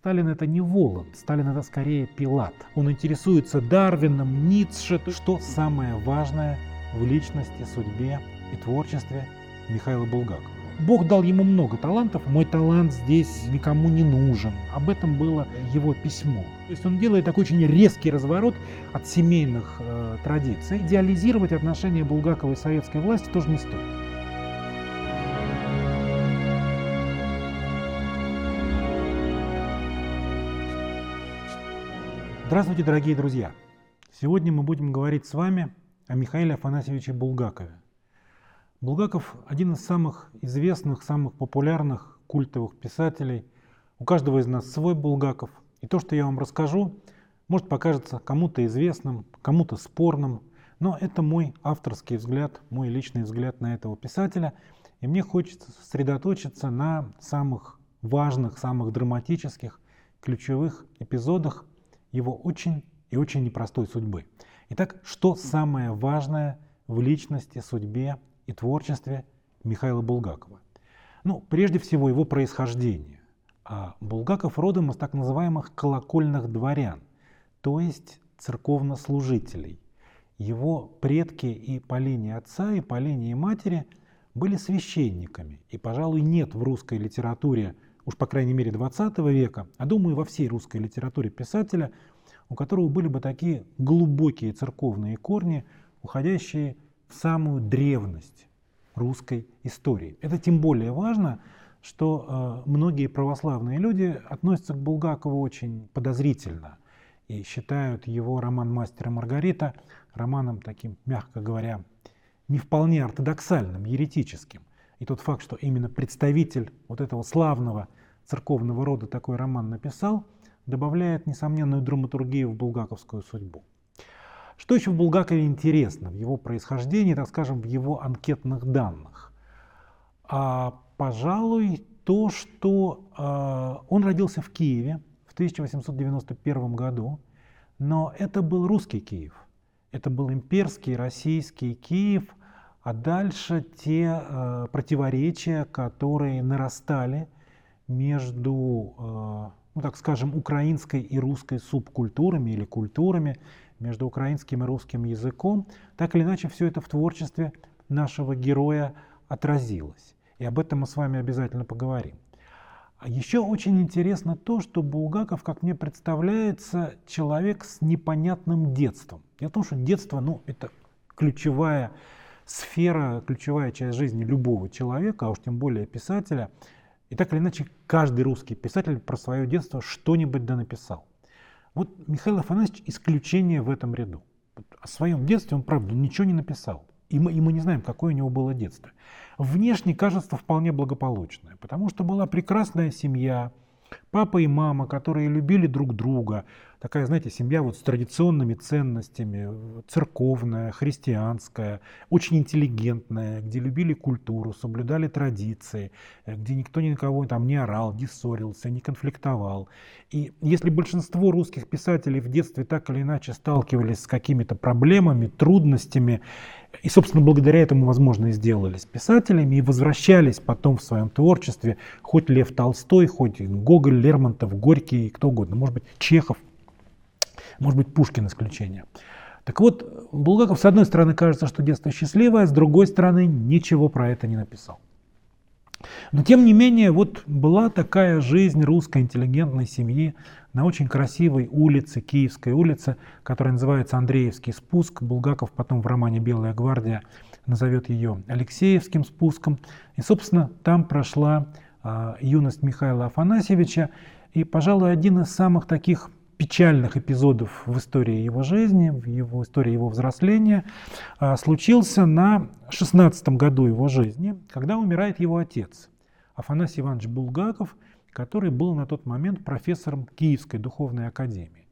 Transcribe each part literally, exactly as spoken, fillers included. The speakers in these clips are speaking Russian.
Сталин — это не Воланд, Сталин — это скорее Пилат. Он интересуется Дарвином, Ницше, что самое важное в личности, судьбе и творчестве Михаила Булгакова. Бог дал ему много талантов, мой талант здесь никому не нужен. Об этом было его письмо. То есть он делает такой очень резкий разворот от семейных э, традиций. Идеализировать отношения Булгакова и советской власти тоже не стоит. Здравствуйте, дорогие друзья! Сегодня мы будем говорить с вами о Михаиле Афанасьевиче Булгакове. Булгаков – один из самых известных, самых популярных культовых писателей. У каждого из нас свой Булгаков. И то, что я вам расскажу, может покажется кому-то известным, кому-то спорным, но это мой авторский взгляд, мой личный взгляд на этого писателя. И мне хочется сосредоточиться на самых важных, самых драматических, ключевых эпизодах его очень и очень непростой судьбы. Итак, что самое важное в личности, судьбе и творчестве Михаила Булгакова? Ну, прежде всего, его происхождение. А Булгаков родом из так называемых колокольных дворян, то есть церковнослужителей. Его предки и по линии отца, и по линии матери были священниками. И, пожалуй, нет в русской литературе, уж по крайней мере двадцатого века, а думаю, во всей русской литературе писателя, у которого были бы такие глубокие церковные корни, уходящие в самую древность русской истории. Это тем более важно, что э, многие православные люди относятся к Булгакову очень подозрительно и считают его роман «Мастер и Маргарита» романом таким, мягко говоря, не вполне ортодоксальным, еретическим. И тот факт, что именно представитель вот этого славного церковного рода такой роман написал, добавляет несомненную драматургию в булгаковскую судьбу. Что еще в Булгакове интересно, в его происхождении, так скажем, в его анкетных данных? А, пожалуй, то, что а, он родился в Киеве в тысяча восемьсот девяносто первом году, но это был русский Киев, это был имперский российский Киев, а дальше те э, противоречия, которые нарастали между, э, ну так скажем, украинской и русской субкультурами или культурами, между украинским и русским языком, так или иначе все это в творчестве нашего героя отразилось. И об этом мы с вами обязательно поговорим. А еще очень интересно то, что Булгаков, как мне представляется, человек с непонятным детством. Дело в том, что детство, ну, это ключевая сфера, ключевая часть жизни любого человека, а уж тем более писателя. И так или иначе, каждый русский писатель про свое детство что-нибудь да написал. Вот Михаил Афанасьевич исключение в этом ряду. О своем детстве он, правда, ничего не написал. И мы, и мы не знаем, какое у него было детство. Внешне кажется вполне благополучное, потому что была прекрасная семья, папа и мама, которые любили друг друга. Такая, знаете, семья вот с традиционными ценностями, церковная, христианская, очень интеллигентная, где любили культуру, соблюдали традиции, где никто ни на кого там не орал, не ссорился, не конфликтовал. И если большинство русских писателей в детстве так или иначе сталкивались с какими-то проблемами, трудностями, и, собственно, благодаря этому, возможно, и сделались писателями, и возвращались потом в своем творчестве, хоть Лев Толстой, хоть Гоголь, Лермонтов, Горький, кто угодно, может быть, Чехов, может быть, Пушкин исключение. Так вот, Булгаков, с одной стороны, кажется, что детство счастливое, с другой стороны, ничего про это не написал. Но, тем не менее, вот была такая жизнь русской интеллигентной семьи на очень красивой улице, Киевской улице, которая называется Андреевский спуск. Булгаков потом в романе «Белая гвардия» назовет ее Алексеевским спуском. И, собственно, там прошла а, юность Михаила Афанасьевича. И, пожалуй, один из самых таких печальных эпизодов в истории его жизни, в его истории его взросления, а, случился на шестнадцатом году его жизни, когда умирает его отец, Афанасий Иванович Булгаков, который был на тот момент профессором Киевской духовной академии.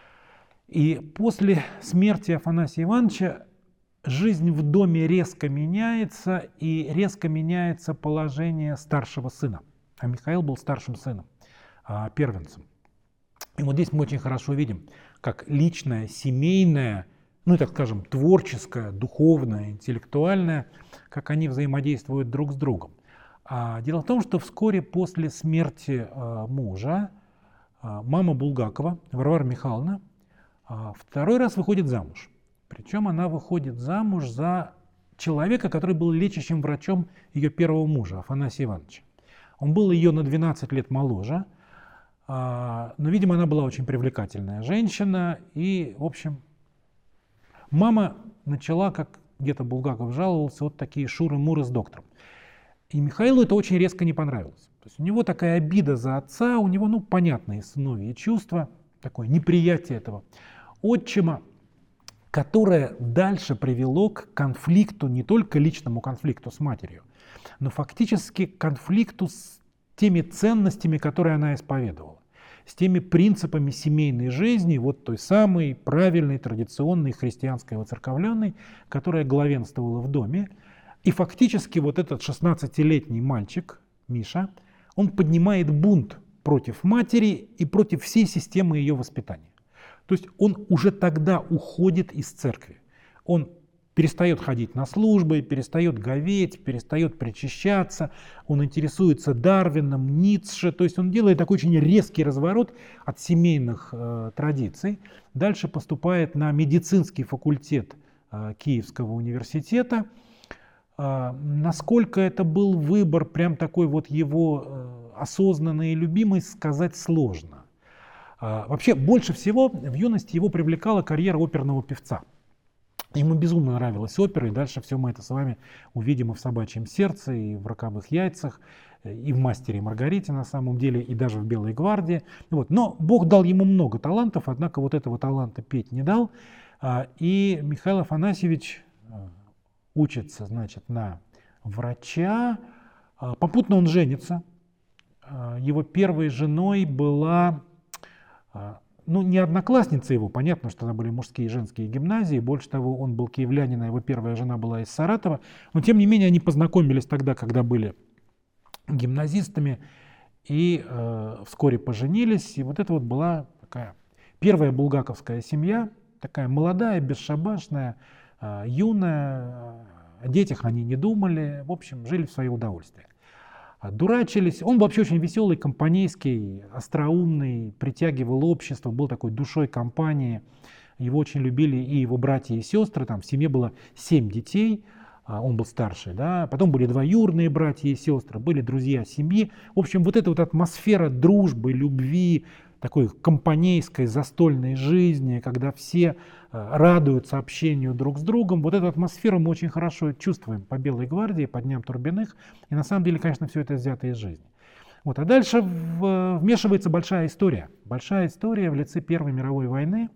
И после смерти Афанасия Ивановича жизнь в доме резко меняется, и резко меняется положение старшего сына. А Михаил был старшим сыном, а, первенцем. И вот здесь мы очень хорошо видим, как личное, семейное, ну, так скажем, творческое, духовное, интеллектуальное, как они взаимодействуют друг с другом. А дело в том, что вскоре после смерти а, мужа мама Булгакова, Варвара Михайловна, второй раз выходит замуж. Причем она выходит замуж за человека, который был лечащим врачом ее первого мужа, Афанасия Ивановича. Он был ее на двенадцать лет моложе, но, видимо, она была очень привлекательная женщина. И, в общем, мама начала, как где-то Булгаков жаловался, вот такие шуры-муры с доктором. И Михаилу это очень резко не понравилось. То есть у него такая обида за отца, у него, ну, понятные сыновьи чувства, такое неприятие этого отчима, которое дальше привело к конфликту, не только личному конфликту с матерью, но фактически к конфликту с теми ценностями, которые она исповедовала, с теми принципами семейной жизни, вот той самой правильной, традиционной, христианской, воцерковленной, которая главенствовала в доме. И фактически вот этот шестнадцатилетний мальчик, Миша, он поднимает бунт против матери и против всей системы ее воспитания. То есть он уже тогда уходит из церкви. Он перестает ходить на службы, перестает говеть, перестает причащаться, он интересуется Дарвином, Ницше. То есть он делает такой очень резкий разворот от семейных э, традиций. Дальше поступает на медицинский факультет э, Киевского университета. Э, насколько это был выбор, прям такой вот его э, осознанный и любимый, сказать сложно. Вообще, больше всего в юности его привлекала карьера оперного певца. Ему безумно нравилась опера, и дальше все мы это с вами увидим и в «Собачьем сердце», и в «Роковых яйцах», и в «Мастере и Маргарите» на самом деле, и даже в «Белой гвардии». Вот. Но Бог дал ему много талантов, однако вот этого таланта петь не дал. И Михаил Афанасьевич учится, значит, на врача. Попутно он женится. Его первой женой была... Ну, не одноклассница его, понятно, что это были мужские и женские гимназии, больше того, он был киевлянин, а его первая жена была из Саратова, но тем не менее они познакомились тогда, когда были гимназистами, и э, вскоре поженились, и вот это вот была такая первая булгаковская семья, такая молодая, бесшабашная, э, юная, о детях они не думали, в общем, жили в свое удовольствие. Дурачились. Он вообще очень веселый, компанейский, остроумный, притягивал общество, был такой душой компании. Его очень любили и его братья и сестры. Там в семье было семь детей, он был старший. Да? Потом были двоюродные братья и сестры, были друзья семьи. В общем, вот эта вот атмосфера дружбы, любви, такой компанейской, застольной жизни, когда все радуются общению друг с другом. Вот эту атмосферу мы очень хорошо чувствуем по «Белой гвардии», по «Дням Турбиных». И на самом деле, конечно, все это взято из жизни. Вот. А дальше в, вмешивается большая история. Большая история в лице Первой мировой войны.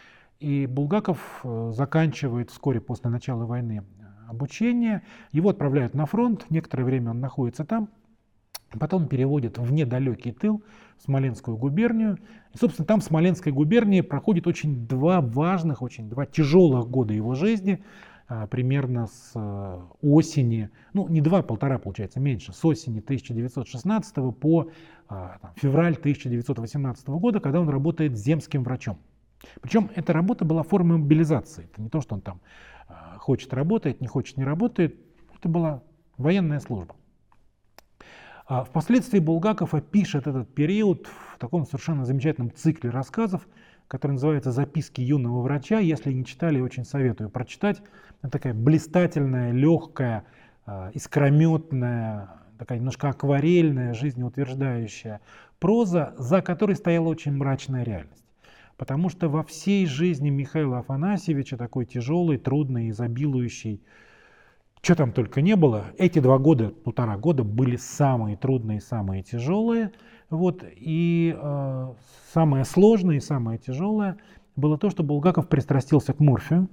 И Булгаков заканчивает вскоре после начала войны обучение. Его отправляют на фронт. Некоторое время он находится там. Потом переводят в недалекий тыл, в Смоленскую губернию. И, собственно, там в Смоленской губернии проходит очень два важных, очень два тяжелых года его жизни, а, примерно с а, осени, ну не два, полтора получается, меньше, с осени тысяча девятьсот шестнадцатого по а, там, февраль тысяча девятьсот восемнадцатого года, когда он работает земским врачом. Причем эта работа была формой мобилизации. Это не то, что он там а, хочет работать, не хочет не работает. Это была военная служба. Впоследствии Булгаков опишет этот период в таком совершенно замечательном цикле рассказов, который называется «Записки юного врача». Если не читали, очень советую прочитать. Это такая блистательная, легкая, искрометная, такая немножко акварельная, жизнеутверждающая проза, за которой стояла очень мрачная реальность. Потому что во всей жизни Михаила Афанасьевича, такой тяжелый, трудный, изобилующий, что там только не было, эти два года, полтора года были самые трудные, самые тяжелые. Вот, и э, самое сложное и самое тяжелое было то, что Булгаков пристрастился к морфию.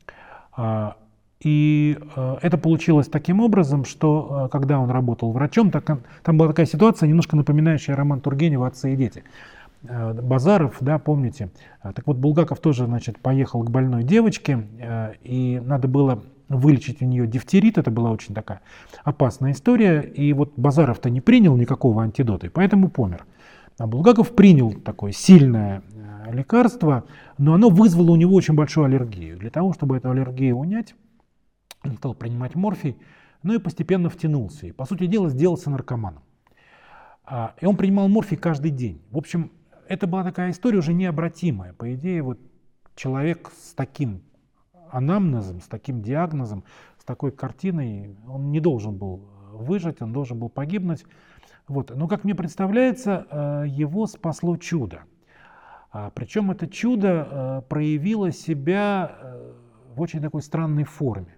Э, и э, это получилось таким образом, что э, когда он работал врачом, так, там была такая ситуация, немножко напоминающая роман Тургенева «Отцы и дети». Э, Базаров, да, помните? Э, так вот, Булгаков тоже, значит, поехал к больной девочке, э, и надо было вылечить у нее дифтерит. Это была очень такая опасная история. И вот Базаров-то не принял никакого антидота, и поэтому помер. А Булгаков принял такое сильное лекарство, но оно вызвало у него очень большую аллергию. Для того, чтобы эту аллергию унять, он стал принимать морфий, ну и постепенно втянулся. И, по сути дела, сделался наркоманом. И он принимал морфий каждый день. В общем, это была такая история уже необратимая. По идее, вот человек с таким анамнезом, с таким диагнозом, с такой картиной, он не должен был выжить, он должен был погибнуть. Вот. Но, как мне представляется, его спасло чудо. Причем это чудо проявило себя в очень такой странной форме.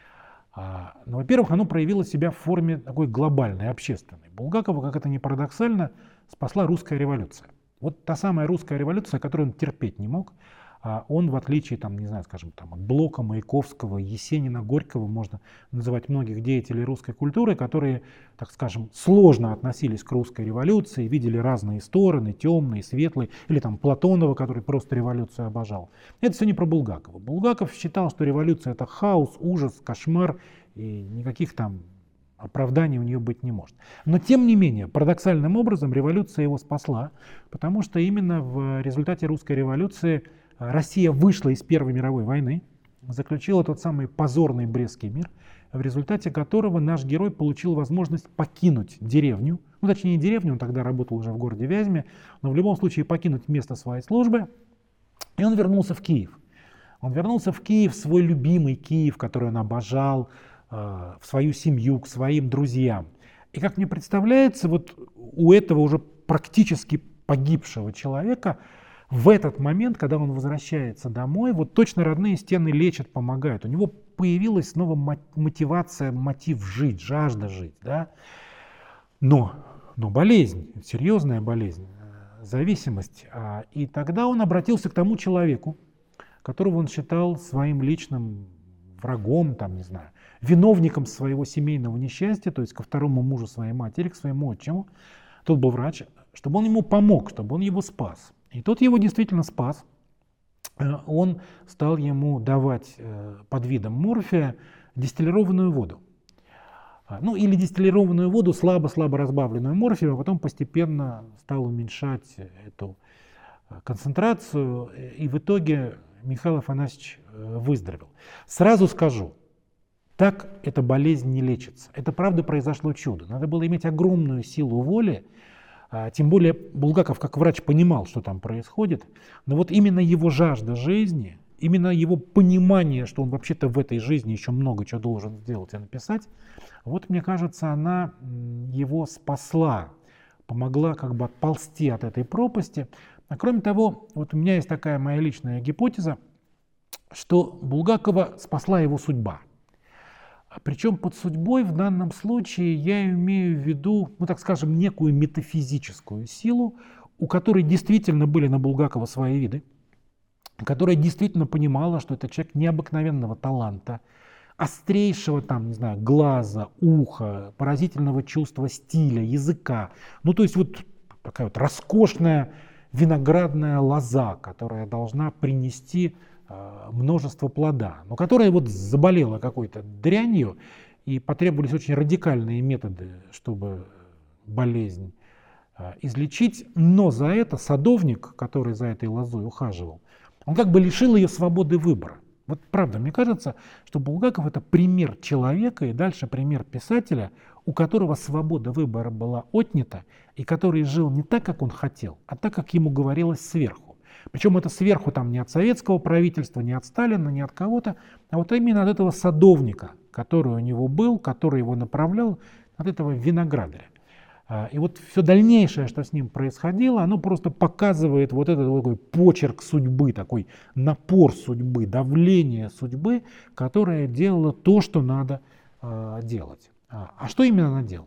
Ну, во-первых, оно проявило себя в форме такой глобальной, общественной. Булгакова, как это ни парадоксально, спасла русская революция. Вот та самая русская революция, которую он терпеть не мог. Он, в отличие, там, не знаю, скажем, там, от Блока, Маяковского, Есенина, Горького, можно называть многих деятелей русской культуры, которые, так скажем, сложно относились к русской революции, видели разные стороны, темные, светлые, или там Платонова, который просто революцию обожал. Это все не про Булгакова. Булгаков считал, что революция — это хаос, ужас, кошмар, и никаких там оправданий у нее быть не может. Но тем не менее, парадоксальным образом революция его спасла, потому что именно в результате русской революции Россия вышла из Первой мировой войны, заключила тот самый позорный Брестский мир, в результате которого наш герой получил возможность покинуть деревню, ну точнее не деревню, он тогда работал уже в городе Вязьме, но в любом случае покинуть место своей службы, и он вернулся в Киев. Он вернулся в Киев, свой любимый Киев, который он обожал, в свою семью, к своим друзьям. И как мне представляется, вот у этого уже практически погибшего человека в этот момент, когда он возвращается домой, вот точно родные стены лечат, помогают. У него появилась снова мотивация, мотив жить, жажда жить. Да? Но, но болезнь, серьезная болезнь, зависимость. И тогда он обратился к тому человеку, которого он считал своим личным врагом, там, не знаю, виновником своего семейного несчастья, то есть ко второму мужу своей матери, к своему отчиму. Тот был врач, чтобы он ему помог, чтобы он его спас. И тот его действительно спас. Он стал ему давать под видом морфия дистиллированную воду. Ну или дистиллированную воду, слабо-слабо разбавленную морфием, а потом постепенно стал уменьшать эту концентрацию. И в итоге Михаил Афанасьевич выздоровел. Сразу скажу, так эта болезнь не лечится. Это правда произошло чудо. Надо было иметь огромную силу воли. Тем более Булгаков как врач понимал, что там происходит. Но вот именно его жажда жизни, именно его понимание, что он вообще-то в этой жизни еще много чего должен сделать и написать, вот мне кажется, она его спасла, помогла как бы отползти от этой пропасти. А кроме того, вот у меня есть такая моя личная гипотеза, что Булгакова спасла его судьба. Причем под судьбой в данном случае я имею в виду, ну так скажем, некую метафизическую силу, у которой действительно были на Булгакова свои виды, которая действительно понимала, что это человек необыкновенного таланта, острейшего там, не знаю, глаза, уха, поразительного чувства стиля, языка. Ну то есть вот такая вот роскошная виноградная лоза, которая должна принести множество плода, но которая вот заболела какой-то дрянью, и потребовались очень радикальные методы, чтобы болезнь излечить. Но за это садовник, который за этой лозой ухаживал, он как бы лишил ее свободы выбора. Вот правда, мне кажется, что Булгаков — это пример человека и дальше пример писателя, у которого свобода выбора была отнята, и который жил не так, как он хотел, а так, как ему говорилось сверху. Причем это сверху там не от советского правительства, не от Сталина, не от кого-то, а вот именно от этого садовника, который у него был, который его направлял, от этого виноградаря. И вот все дальнейшее, что с ним происходило, оно просто показывает вот этот такой почерк судьбы, такой напор судьбы, давление судьбы, которое делало то, что надо э, делать. А что именно она делала?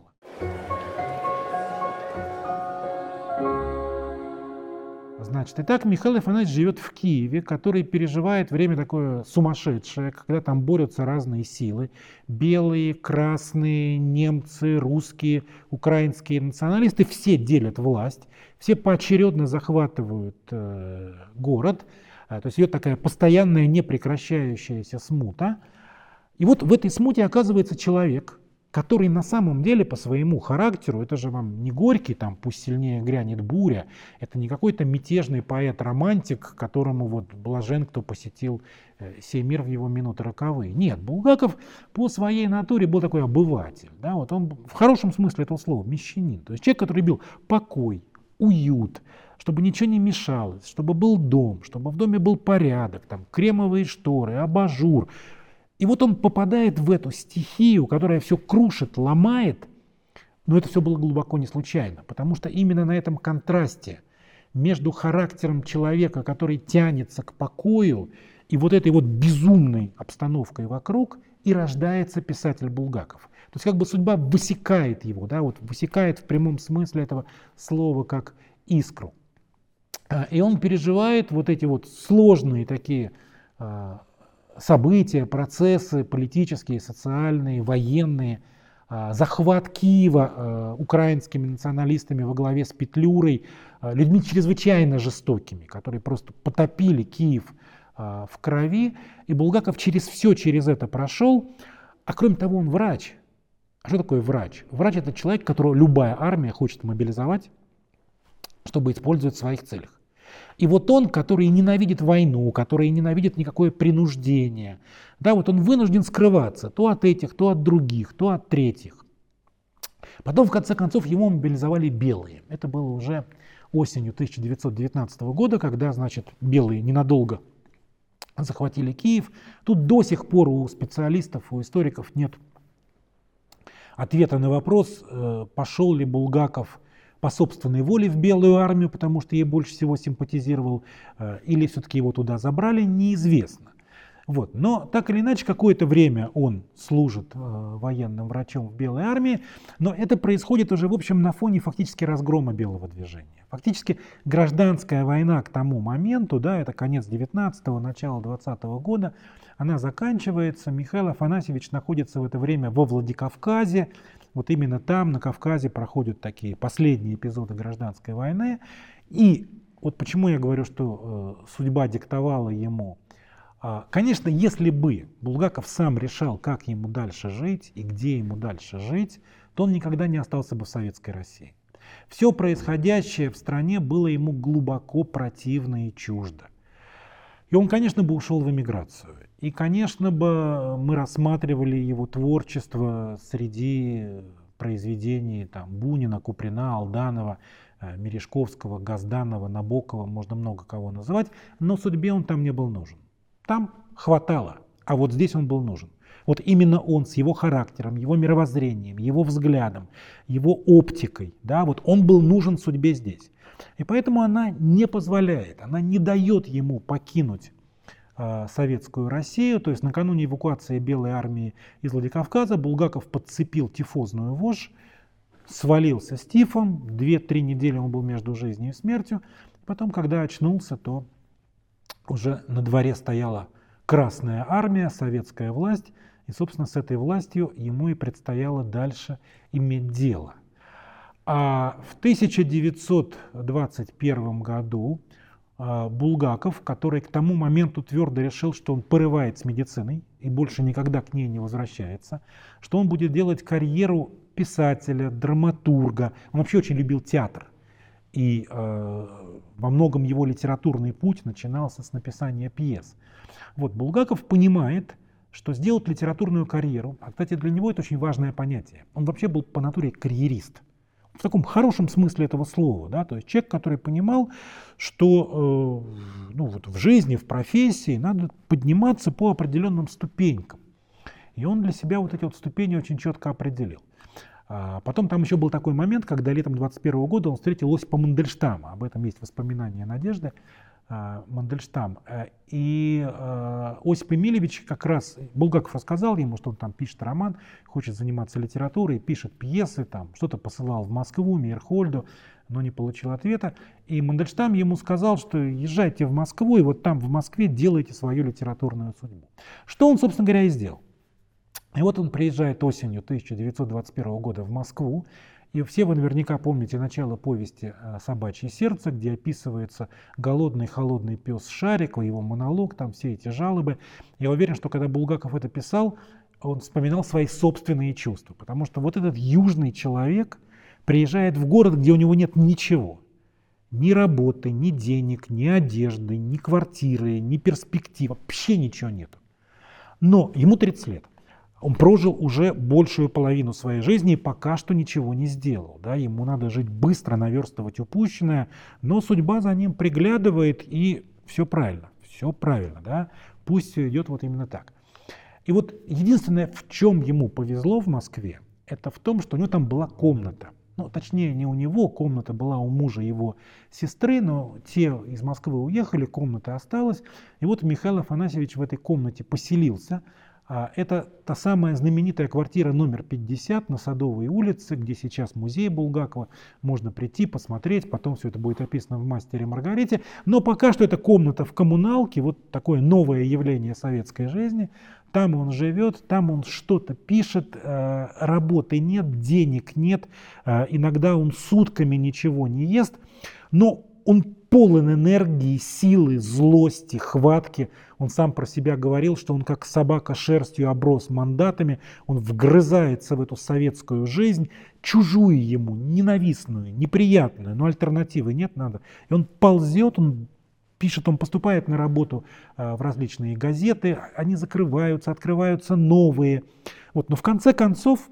Значит, итак, Михаил Афанасьевич живет в Киеве, который переживает время такое сумасшедшее, когда там борются разные силы. Белые, красные, немцы, русские, украинские националисты. Все делят власть, все поочередно захватывают э, город. То есть идет такая постоянная, непрекращающаяся смута. И вот в этой смуте оказывается человек, который на самом деле по своему характеру, это же вам не Горький, там «Пусть сильнее грянет буря», это не какой-то мятежный поэт-романтик, которому вот блажен, кто посетил сей мир в его минуты роковые. Нет, Булгаков по своей натуре был такой обыватель, да, вот он в хорошем смысле этого слова, мещанин, то есть человек, который любил покой, уют, чтобы ничего не мешалось, чтобы был дом, чтобы в доме был порядок, там кремовые шторы, абажур. И вот он попадает в эту стихию, которая все крушит, ломает, но это все было глубоко не случайно, потому что именно на этом контрасте между характером человека, который тянется к покою, и вот этой вот безумной обстановкой вокруг, и рождается писатель Булгаков. То есть как бы судьба высекает его, да, вот высекает в прямом смысле этого слова как искру. И он переживает вот эти вот сложные такие события, процессы политические, социальные, военные, захват Киева украинскими националистами во главе с Петлюрой, людьми чрезвычайно жестокими, которые просто потопили Киев в крови. И Булгаков через все через это прошел. А кроме того, он врач. А что такое врач? Врач — это человек, которого любая армия хочет мобилизовать, чтобы использовать в своих целях. И вот он, который ненавидит войну, который ненавидит никакое принуждение, да, вот он вынужден скрываться то от этих, то от других, то от третьих. Потом, в конце концов, его мобилизовали белые. Это было уже осенью тысяча девятьсот девятнадцатого года, когда, значит, белые ненадолго захватили Киев. Тут до сих пор у специалистов, у историков нет ответа на вопрос, пошел ли Булгаков по собственной воле в Белую армию, потому что ей больше всего симпатизировал, или все-таки его туда забрали, неизвестно. Вот. Но так или иначе, какое-то время он служит э, военным врачом в Белой армии, но это происходит уже, в общем, на фоне фактически разгрома Белого движения. Фактически гражданская война к тому моменту, да, это конец девятнадцатого, начало двадцатого года, она заканчивается. Михаил Афанасьевич находится в это время во Владикавказе. Вот именно там, на Кавказе, проходят такие последние эпизоды гражданской войны. И вот почему я говорю, что э, судьба диктовала ему. Конечно, если бы Булгаков сам решал, как ему дальше жить и где ему дальше жить, то он никогда не остался бы в Советской России. Все происходящее в стране было ему глубоко противно и чуждо. И он, конечно, бы ушел в эмиграцию. И, конечно, бы мы рассматривали его творчество среди произведений там, Бунина, Куприна, Алданова, Мережковского, Газданова, Набокова, можно много кого называть, но судьбе он там не был нужен. Там хватало, а вот здесь он был нужен. Вот именно он с его характером, его мировоззрением, его взглядом, его оптикой, да, вот он был нужен судьбе здесь. И поэтому она не позволяет, она не дает ему покинуть э, советскую Россию. То есть накануне эвакуации Белой армии из Владикавказа Булгаков подцепил тифозную вошь, свалился с тифом, две-три недели он был между жизнью и смертью. Потом, когда очнулся, то уже на дворе стояла Красная армия, советская власть, и, собственно, с этой властью ему и предстояло дальше иметь дело. А в тысяча девятьсот двадцать первом году Булгаков, который к тому моменту твердо решил, что он порывает с медициной и больше никогда к ней не возвращается, что он будет делать карьеру писателя, драматурга, он вообще очень любил театр. И э, во многом его литературный путь начинался с написания пьес. Вот, Булгаков понимает, что сделать литературную карьеру, а, кстати, для него это очень важное понятие. Он вообще был по натуре карьерист. В таком хорошем смысле этого слова. Да? То есть человек, который понимал, что э, ну, вот в жизни, в профессии надо подниматься по определенным ступенькам. И он для себя вот эти вот ступени очень четко определил. А потом там еще был такой момент, когда летом двадцать первого года он встретил Осипа Мандельштама. Об этом есть воспоминания Надежды Мандельштам. И Осип Эмильевич как раз, Булгаков рассказал ему, что он там пишет роман, хочет заниматься литературой, пишет пьесы, там что-то посылал в Москву, Мейерхольду, но не получил ответа. И Мандельштам ему сказал, что езжайте в Москву, и вот там в Москве делайте свою литературную судьбу. Что он, собственно говоря, и сделал. И вот он приезжает осенью тысяча девятьсот двадцать первого года в Москву, и все вы наверняка помните начало повести «Собачье сердце», где описывается голодный холодный пес Шарик, его монолог, там все эти жалобы. Я уверен, что когда Булгаков это писал, он вспоминал свои собственные чувства, потому что вот этот южный человек приезжает в город, где у него нет ничего. Ни работы, ни денег, ни одежды, ни квартиры, ни перспектив, вообще ничего нет. Но ему тридцать лет. Он прожил уже большую половину своей жизни и пока что ничего не сделал. Да? Ему надо жить быстро, наверстывать упущенное, но судьба за ним приглядывает, и все правильно, все правильно. Да? Пусть все идет вот именно так. И вот единственное, в чем ему повезло в Москве, это в том, что у него там была комната. Ну, точнее, не у него, комната была у мужа его сестры, но те из Москвы уехали, комната осталась. И вот Михаил Афанасьевич в этой комнате поселился. Это та самая знаменитая квартира номер пятьдесят на Садовой улице, где сейчас музей Булгакова. Можно прийти, посмотреть, потом все это будет описано в «Мастере и Маргарите». Но пока что это комната в коммуналке, вот такое новое явление советской жизни. Там он живет, там он что-то пишет, работы нет, денег нет, иногда он сутками ничего не ест, но он полон энергии, силы, злости, хватки. Он сам про себя говорил, что он как собака шерстью оброс мандатами, он вгрызается в эту советскую жизнь, чужую ему, ненавистную, неприятную, но альтернативы нет, надо. И он ползет, он пишет, он поступает на работу в различные газеты, они закрываются, открываются новые. Вот. Но в конце концов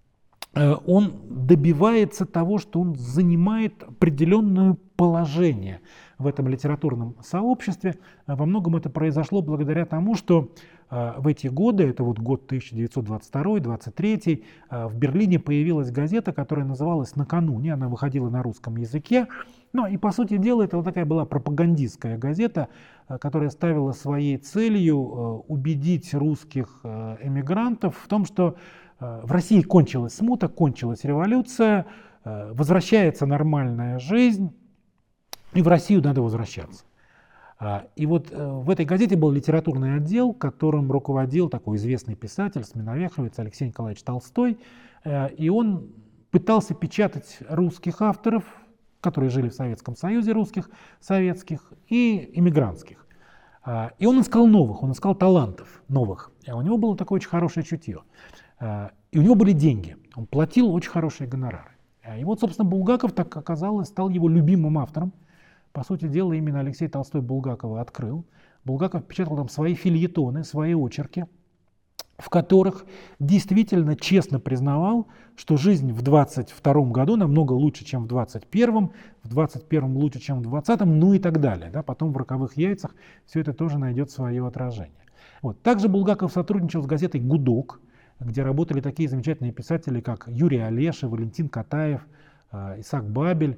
он добивается того, что он занимает определенное положение в этом литературном сообществе. Во многом это произошло благодаря тому, что в эти годы, это вот год тысяча девятьсот двадцать второй — двадцать третий, в Берлине появилась газета, которая называлась «Накануне». Она выходила на русском языке. Ну и по сути дела это вот такая была пропагандистская газета, которая ставила своей целью убедить русских эмигрантов в том, что в России кончилась смута, кончилась революция, возвращается нормальная жизнь, и в Россию надо возвращаться. И вот в этой газете был литературный отдел, которым руководил такой известный писатель, сменовеховец Алексей Николаевич Толстой, и он пытался печатать русских авторов, которые жили в Советском Союзе, русских, советских и иммигрантских. И он искал новых, он искал талантов новых. И у него было такое очень хорошее чутье. И у него были деньги, он платил очень хорошие гонорары. И вот, собственно, Булгаков, так оказалось, стал его любимым автором. По сути дела, именно Алексей Толстой Булгакова открыл. Булгаков печатал там свои фельетоны, свои очерки, в которых действительно честно признавал, что жизнь в двадцать втором году намного лучше, чем в двадцать первом, в двадцать первом лучше, чем в двадцатом, ну и так далее. Да? Потом в «Роковых яйцах» все это тоже найдет свое отражение. Вот. Также Булгаков сотрудничал с газетой «Гудок», где работали такие замечательные писатели, как Юрий Олеша, Валентин Катаев, Исаак Бабель.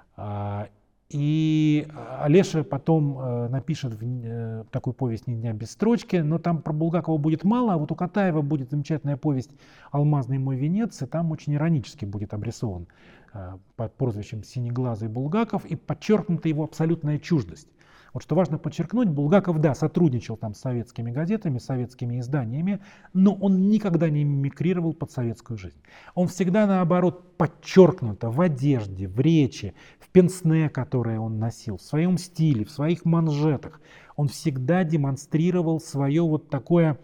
И Олеша потом напишет такую повесть «Ни дня без строчки», но там про Булгакова будет мало, а вот у Катаева будет замечательная повесть «Алмазный мой венец», и там очень иронически будет обрисован под прозвищем «Синеглазый Булгаков» и подчеркнута его абсолютная чуждость. Вот что важно подчеркнуть, Булгаков, да, сотрудничал там с советскими газетами, советскими изданиями, но он никогда не мимикрировал под советскую жизнь. Он всегда, наоборот, подчеркнуто в одежде, в речи, в пенсне, которое он носил, в своем стиле, в своих манжетах. Он всегда демонстрировал свое вот такое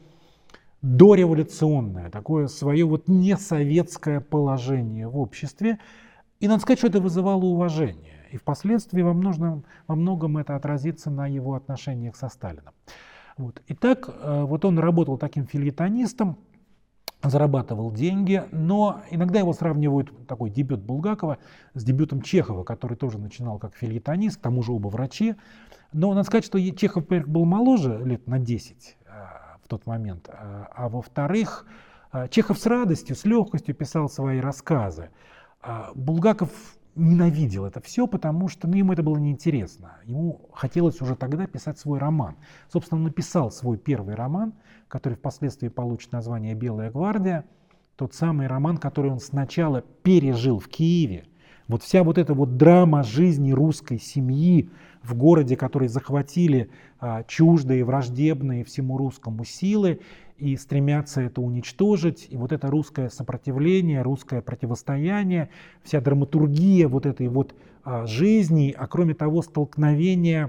дореволюционное, такое свое вот несоветское положение в обществе. И надо сказать, что это вызывало уважение. И впоследствии во многом, во многом это отразится на его отношениях со Сталином. Вот. Итак, вот он работал таким фельетонистом, зарабатывал деньги, но иногда его сравнивают, такой дебют Булгакова, с дебютом Чехова, который тоже начинал как фельетонист, к тому же оба врачи. Но надо сказать, что Чехов, во-первых, был моложе лет на десять в тот момент, а во-вторых, Чехов с радостью, с легкостью писал свои рассказы. Булгаков ненавидел это все, потому что ну, ему это было неинтересно. Ему хотелось уже тогда писать свой роман. Собственно, он написал свой первый роман, который впоследствии получит название «Белая гвардия». Тот самый роман, который он сначала пережил в Киеве. Вот вся вот эта вот драма жизни русской семьи в городе, который захватили а, чуждые, враждебные всему русскому силы и стремятся это уничтожить. И вот это русское сопротивление, русское противостояние, вся драматургия вот этой вот а, жизни, а кроме того столкновение.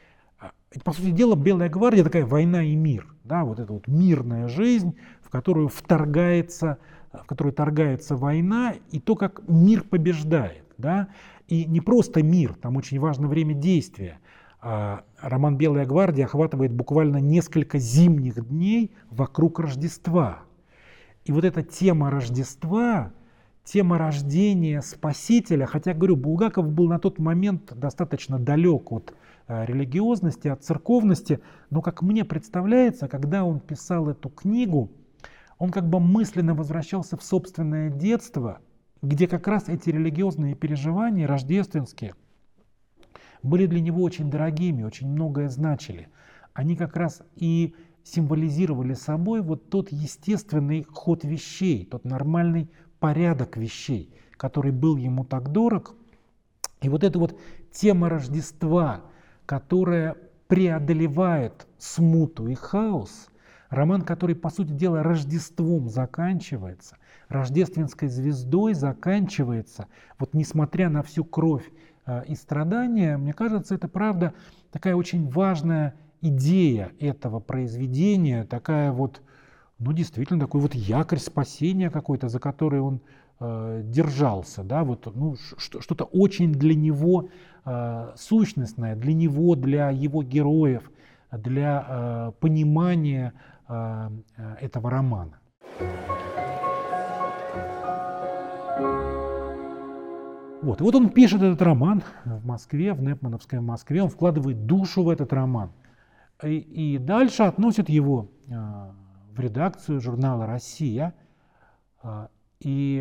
А, по сути дела, «Белая гвардия» такая война и мир, да, вот эта вот мирная жизнь, в которую вторгается, в которую торгается война, и то, как мир побеждает, да, и не просто мир, там очень важно время действия. А роман «Белая гвардия» охватывает буквально несколько зимних дней вокруг Рождества. И вот эта тема Рождества, тема рождения Спасителя, хотя, говорю, Булгаков был на тот момент достаточно далек от религиозности, от церковности, но, как мне представляется, когда он писал эту книгу, он как бы мысленно возвращался в собственное детство, где как раз эти религиозные переживания, рождественские, были для него очень дорогими, очень многое значили. Они как раз и символизировали собой вот тот естественный ход вещей, тот нормальный порядок вещей, который был ему так дорог. И вот эта вот тема Рождества, которая преодолевает смуту и хаос, роман, который, по сути дела, Рождеством заканчивается, рождественской звездой заканчивается, вот несмотря на всю кровь э, и страдания, мне кажется, это правда такая очень важная идея этого произведения, такая вот, ну действительно, такой вот якорь спасения какой-то, за который он э, держался, да, вот, ну, что-то очень для него э, сущностное, для него, для его героев, для э, понимания э, этого романа. Вот. И вот он пишет этот роман в Москве, в Непмановской Москве, он вкладывает душу в этот роман. И, и дальше относит его э, в редакцию журнала «Россия». Э, и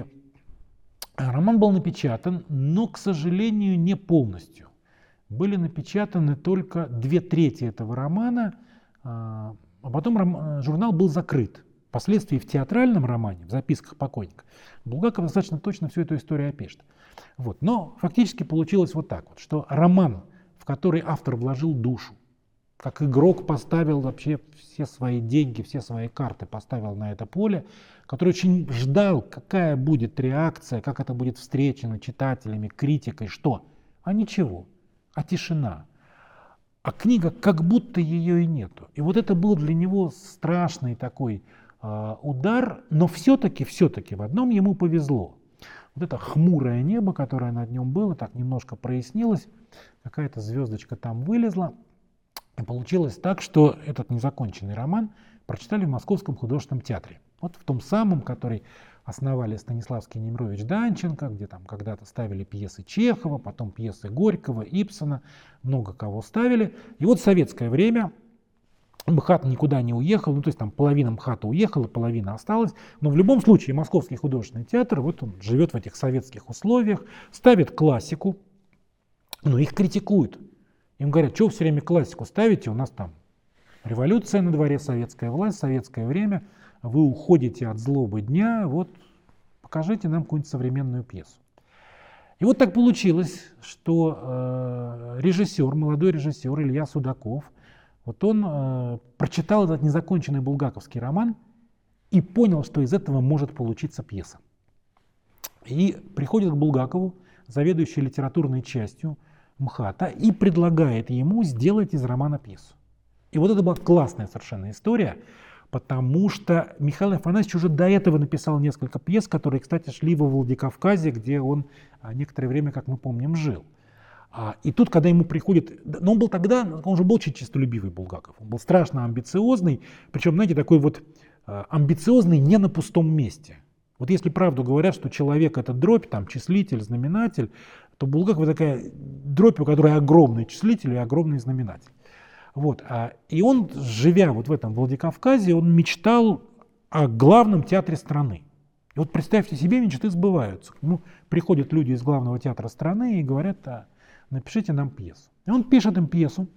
роман был напечатан, но, к сожалению, не полностью. Были напечатаны только две трети этого романа, э, а потом ром, журнал был закрыт. Впоследствии в театральном романе, в записках покойника, Булгаков достаточно точно всю эту историю опишет. Вот. Но фактически получилось вот так вот, что роман, в который автор вложил душу, как игрок поставил вообще все свои деньги, все свои карты поставил на это поле, который очень ждал, какая будет реакция, как это будет встречено читателями, критикой, что? А ничего, а тишина. А книга как будто ее и нету. И вот это был для него страшный такой э, удар, но все-таки, все-таки в одном ему повезло. Вот это хмурое небо, которое над нем было, так немножко прояснилось, какая-то звездочка там вылезла. И получилось так, что этот незаконченный роман прочитали в Московском художественном театре. Вот в том самом, который основали Станиславский и Немирович Данченко, где там когда-то ставили пьесы Чехова, потом пьесы Горького, Ибсена, много кого ставили. И вот в советское время МХАТ никуда не уехал, ну то есть там половина МХАТа уехала, половина осталась. Но в любом случае Московский художественный театр, вот он живет в этих советских условиях, ставит классику, но их критикуют. Им говорят, что вы все время классику ставите, у нас там революция на дворе, советская власть, советское время, вы уходите от злобы дня, вот покажите нам какую-нибудь современную пьесу. И вот так получилось, что э, режиссер, молодой режиссер Илья Судаков, вот он э, прочитал этот незаконченный булгаковский роман и понял, что из этого может получиться пьеса. И приходит к Булгакову, заведующий литературной частью МХАТа, и предлагает ему сделать из романа пьесу. И вот это была классная совершенно история, потому что Михаил Афанасьевич уже до этого написал несколько пьес, которые, кстати, шли во Владикавказе, где он некоторое время, как мы помним, жил. И тут, когда ему приходит, но он был тогда, он уже был очень честолюбивый Булгаков, он был страшно амбициозный, причем, знаете, такой вот амбициозный не на пустом месте. Вот если правду говорят, что человек это дробь, там числитель, знаменатель, то Булгаков такая дробь, у которой огромный числитель и огромный знаменатель. Вот. И он, живя вот в этом Владикавказе, он мечтал о главном театре страны. И вот представьте себе, мечты сбываются. К нему приходят люди из главного театра страны и говорят, а, напишите нам пьесу. И он пишет им пьесу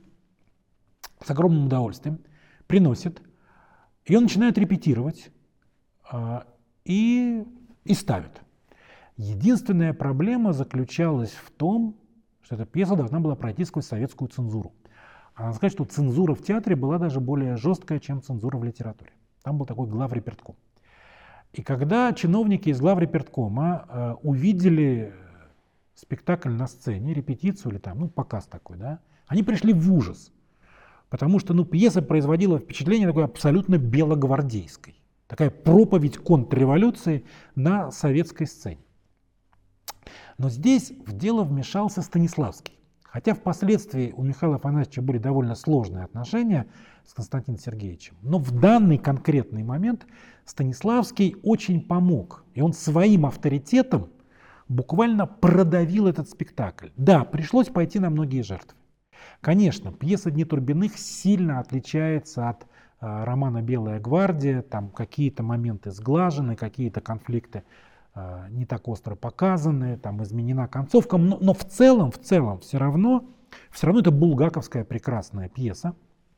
с огромным удовольствием, приносит, и он начинает репетировать а, и, и ставит. Единственная проблема заключалась в том, что эта пьеса должна была пройти сквозь советскую цензуру. А надо сказать, что цензура в театре была даже более жесткая, чем цензура в литературе. Там был такой главрепертком. И когда чиновники из главреперткома э, увидели спектакль на сцене, репетицию или там, ну, показ такой, да, они пришли в ужас. Потому что, ну, пьеса производила впечатление такой абсолютно белогвардейской. Такая проповедь контрреволюции на советской сцене. Но здесь в дело вмешался Станиславский, Хотя впоследствии у Михаила Афанасьевича были довольно сложные отношения с Константином Сергеевичем, но в данный конкретный момент Станиславский очень помог, и он своим авторитетом буквально продавил этот спектакль. Да, пришлось пойти на многие жертвы. Конечно, пьеса «Дни Турбиных» сильно отличается от э, романа «Белая гвардия», там какие-то моменты сглажены, какие-то конфликты э, не так остро показаны, там изменена концовка, но, но в целом, в целом все равно, все равно это булгаковская прекрасная пьеса.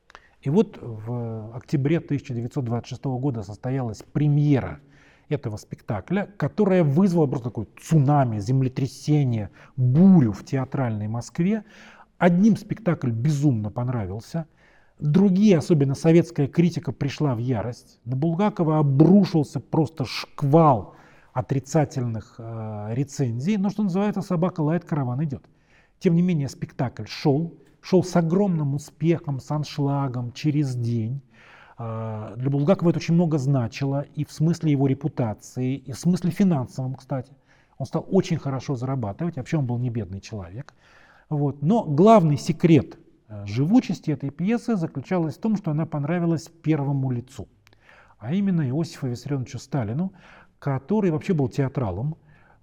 И вот в октябре тысяча девятьсот двадцать шестого года состоялась премьера этого спектакля, которая вызвала просто такое цунами, землетрясение, бурю в театральной Москве. Одним спектакль безумно понравился, другие, особенно советская критика, пришла в ярость. На Булгакова обрушился просто шквал отрицательных э, рецензий, но, что называется, собака лает, караван идет. Тем не менее, спектакль шел, шел с огромным успехом, с аншлагом, через день. Э, для Булгакова это очень много значило и в смысле его репутации, и в смысле финансовом, кстати. Он стал очень хорошо зарабатывать, вообще он был не бедный человек. Вот. Но главный секрет живучести этой пьесы заключалась в том, что она понравилась первому лицу, а именно Иосифу Виссарионовичу Сталину, который вообще был театралом,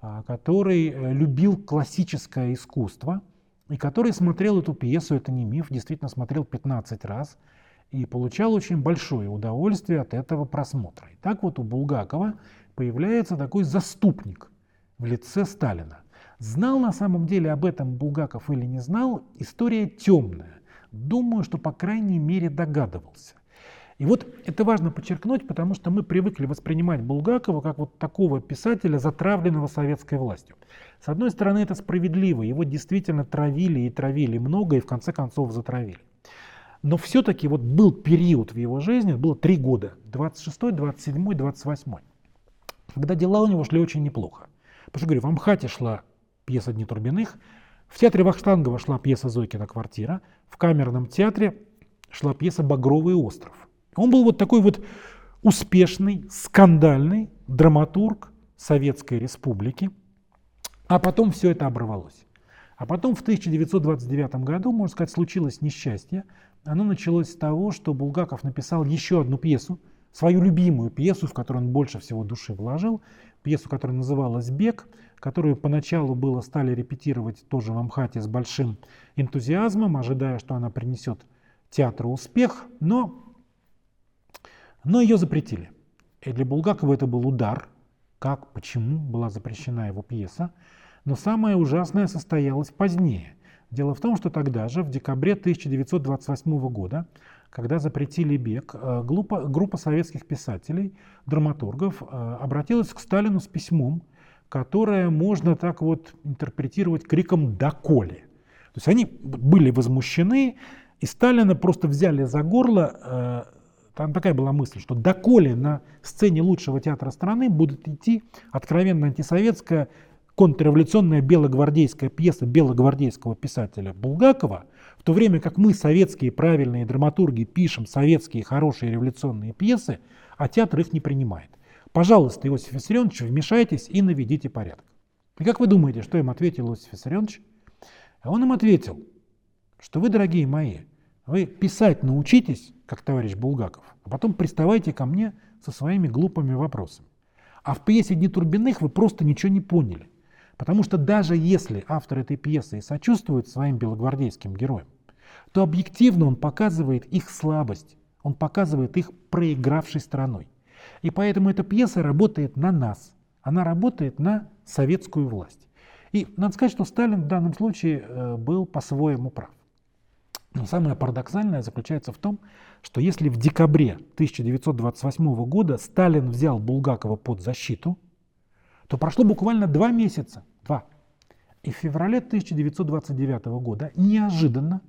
который любил классическое искусство и который смотрел эту пьесу, это не миф, действительно смотрел пятнадцать раз и получал очень большое удовольствие от этого просмотра. И так вот у Булгакова появляется такой заступник в лице Сталина. Знал на самом деле об этом Булгаков или не знал, история темная. Думаю, что по крайней мере догадывался. И вот это важно подчеркнуть, потому что мы привыкли воспринимать Булгакова как вот такого писателя, затравленного советской властью. С одной стороны, это справедливо, его действительно травили и травили много, и в конце концов затравили. Но все-таки вот был период в его жизни, было три года, двадцать шестой, двадцать седьмой, двадцать восьмой, когда дела у него шли очень неплохо. Потому что, говорю, в Амхате шла пьеса «Дни Турбиных», в театре Вахтангова шла пьеса «Зойкина квартира», в камерном театре шла пьеса «Багровый остров». Он был вот такой вот успешный, скандальный драматург Советской Республики, а потом все это оборвалось. А потом в тысяча девятьсот двадцать девятом году, можно сказать, случилось несчастье. Оно началось с того, что Булгаков написал еще одну пьесу, свою любимую пьесу, в которую он больше всего души вложил, пьесу, которая называлась «Бег», которую поначалу было стали репетировать тоже в Амхате с большим энтузиазмом, ожидая, что она принесет театру успех, но, но ее запретили. И для Булгакова это был удар, как, почему была запрещена его пьеса. Но самое ужасное состоялось позднее. Дело в том, что тогда же, в декабре тысяча девятьсот двадцать восьмого года, когда запретили «Бег», группа, группа советских писателей, драматургов обратилась к Сталину с письмом, которое можно так вот интерпретировать криком «доколе». То есть они были возмущены, и Сталина просто взяли за горло. Там такая была мысль, что доколе на сцене лучшего театра страны будет идти откровенно антисоветская контрреволюционная белогвардейская пьеса белогвардейского писателя Булгакова, в то время как мы, советские правильные драматурги, пишем советские хорошие революционные пьесы, а театр их не принимает. Пожалуйста, Иосиф Виссарионович, вмешайтесь и наведите порядок. И как вы думаете, что им ответил Иосиф Виссарионович? Он им ответил, что вы, дорогие мои, вы писать научитесь, как товарищ Булгаков, а потом приставайте ко мне со своими глупыми вопросами. А в пьесе «Дни Турбиных» вы просто ничего не поняли. Потому что даже если автор этой пьесы и сочувствует своим белогвардейским героям, то объективно он показывает их слабость, он показывает их проигравшей стороной. И поэтому эта пьеса работает на нас, она работает на советскую власть. И надо сказать, что Сталин в данном случае был по-своему прав. Но самое парадоксальное заключается в том, что если в декабре тысяча девятьсот двадцать восьмого года Сталин взял Булгакова под защиту, то прошло буквально два месяца, два. И в феврале тысяча девятьсот двадцать девятого года неожиданно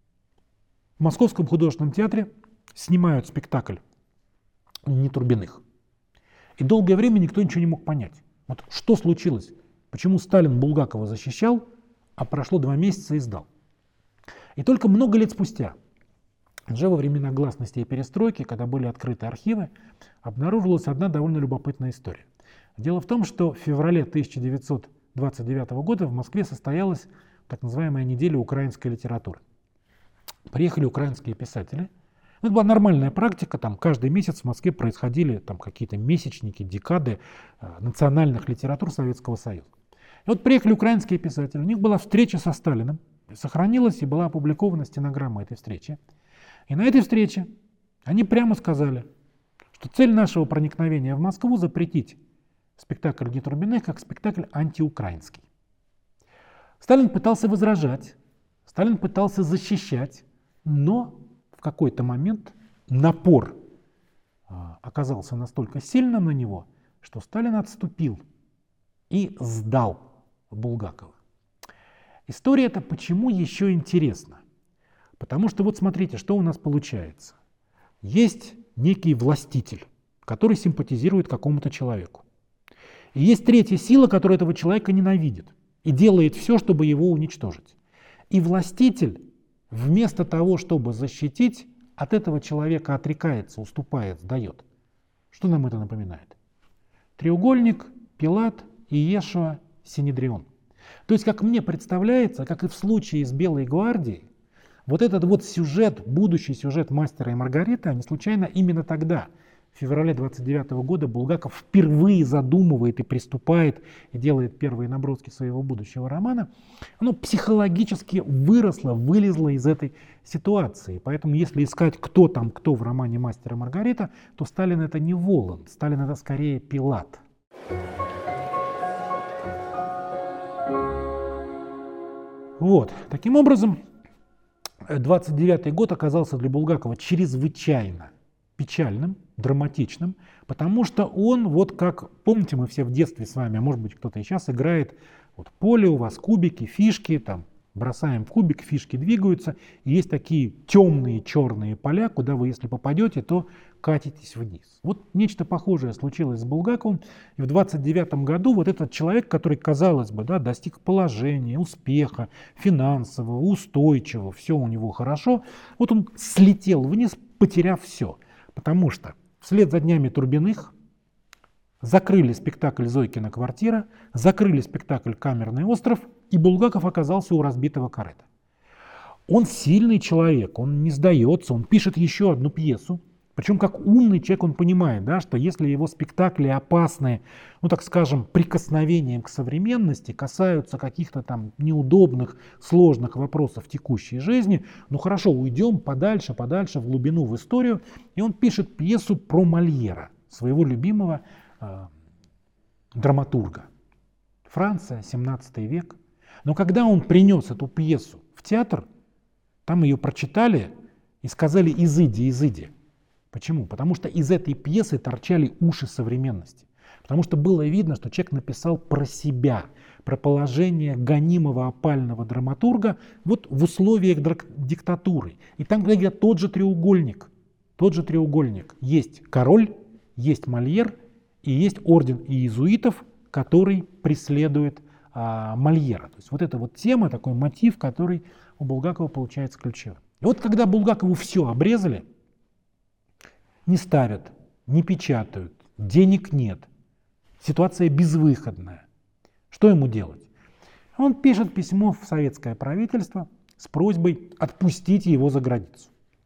в Московском художественном театре снимают спектакль «Дни Турбиных». И долгое время никто ничего не мог понять. Вот что случилось? Почему Сталин Булгакова защищал, а прошло два месяца и сдал? И только много лет спустя, уже во времена гласности и перестройки, когда были открыты архивы, обнаружилась одна довольно любопытная история. Дело в том, что в феврале тысяча девятьсот двадцать девятого года в Москве состоялось так называемая неделя украинской литературы. Приехали украинские писатели. Это была нормальная практика, там каждый месяц в Москве происходили там какие-то месячники, декады э, национальных литератур Советского Союза. И вот приехали украинские писатели, у них была встреча со Сталиным, сохранилась и была опубликована стенограмма этой встречи. И на этой встрече они прямо сказали, что цель нашего проникновения в Москву запретить спектакль Ги Турбиных как спектакль антиукраинский. Сталин пытался возражать, Сталин пытался защищать, но в какой-то момент напор а, оказался настолько сильным на него, что Сталин отступил и сдал Булгакова. История эта почему еще интересна? Потому что вот смотрите, что у нас получается. Есть некий властитель, который симпатизирует какому-то человеку. И есть третья сила, которая этого человека ненавидит и делает все, чтобы его уничтожить. И властитель, вместо того, чтобы защитить, от этого человека отрекается, уступает, сдает. Что нам это напоминает? Треугольник, Пилат, Иешуа, Синедрион. То есть, как мне представляется, как и в случае с Белой гвардией, вот этот вот сюжет, будущий сюжет «Мастера и Маргариты», а не случайно именно тогда, в феврале двадцать девятого года, Булгаков впервые задумывает и приступает, и делает первые наброски своего будущего романа, оно психологически выросло, вылезло из этой ситуации. Поэтому если искать, кто там кто в романе «Мастер и Маргарита», то Сталин это не Воланд, Сталин это скорее Пилат. Вот, таким образом, двадцать девятый год оказался для Булгакова чрезвычайно печальным, драматичным, потому что он, вот как, помните, мы все в детстве с вами, а может быть кто-то и сейчас играет, вот поле, у вас кубики, фишки, там бросаем в кубик, фишки двигаются, и есть такие темные черные поля, куда вы, если попадете, то катитесь вниз. Вот нечто похожее случилось с Булгаковым, и в двадцать девятом году вот этот человек, который, казалось бы, да, достиг положения, успеха, финансового, устойчивого, все у него хорошо, вот он слетел вниз, потеряв все, потому что вслед за днями Турбиных закрыли спектакль «Зойкина квартира», закрыли спектакль «Камерный остров», и Булгаков оказался у разбитого корыта. Он сильный человек, он не сдается, он пишет еще одну пьесу. Причем как умный человек он понимает, да, что если его спектакли опасные, ну так скажем, прикосновением к современности, касаются каких-то там неудобных, сложных вопросов текущей жизни, ну хорошо, уйдем подальше, подальше, в глубину, в историю. И он пишет пьесу про Мольера, своего любимого э, драматурга. Франция, семнадцатый век. Но когда он принес эту пьесу в театр, там ее прочитали и сказали «изыди, изыди». Почему? Потому что из этой пьесы торчали уши современности. Потому что было видно, что человек написал про себя, про положение гонимого опального драматурга вот в условиях диктатуры. И там где тот же треугольник, тот же треугольник. Есть король, есть Мольер и есть орден иезуитов, который преследует а, Мольера. То есть вот эта вот тема, такой мотив, который у Булгакова получается ключевым. И вот когда Булгакову все обрезали, не ставят, не печатают, денег нет, ситуация безвыходная. Что ему делать? Он пишет письмо в советское правительство с просьбой отпустить его за границу.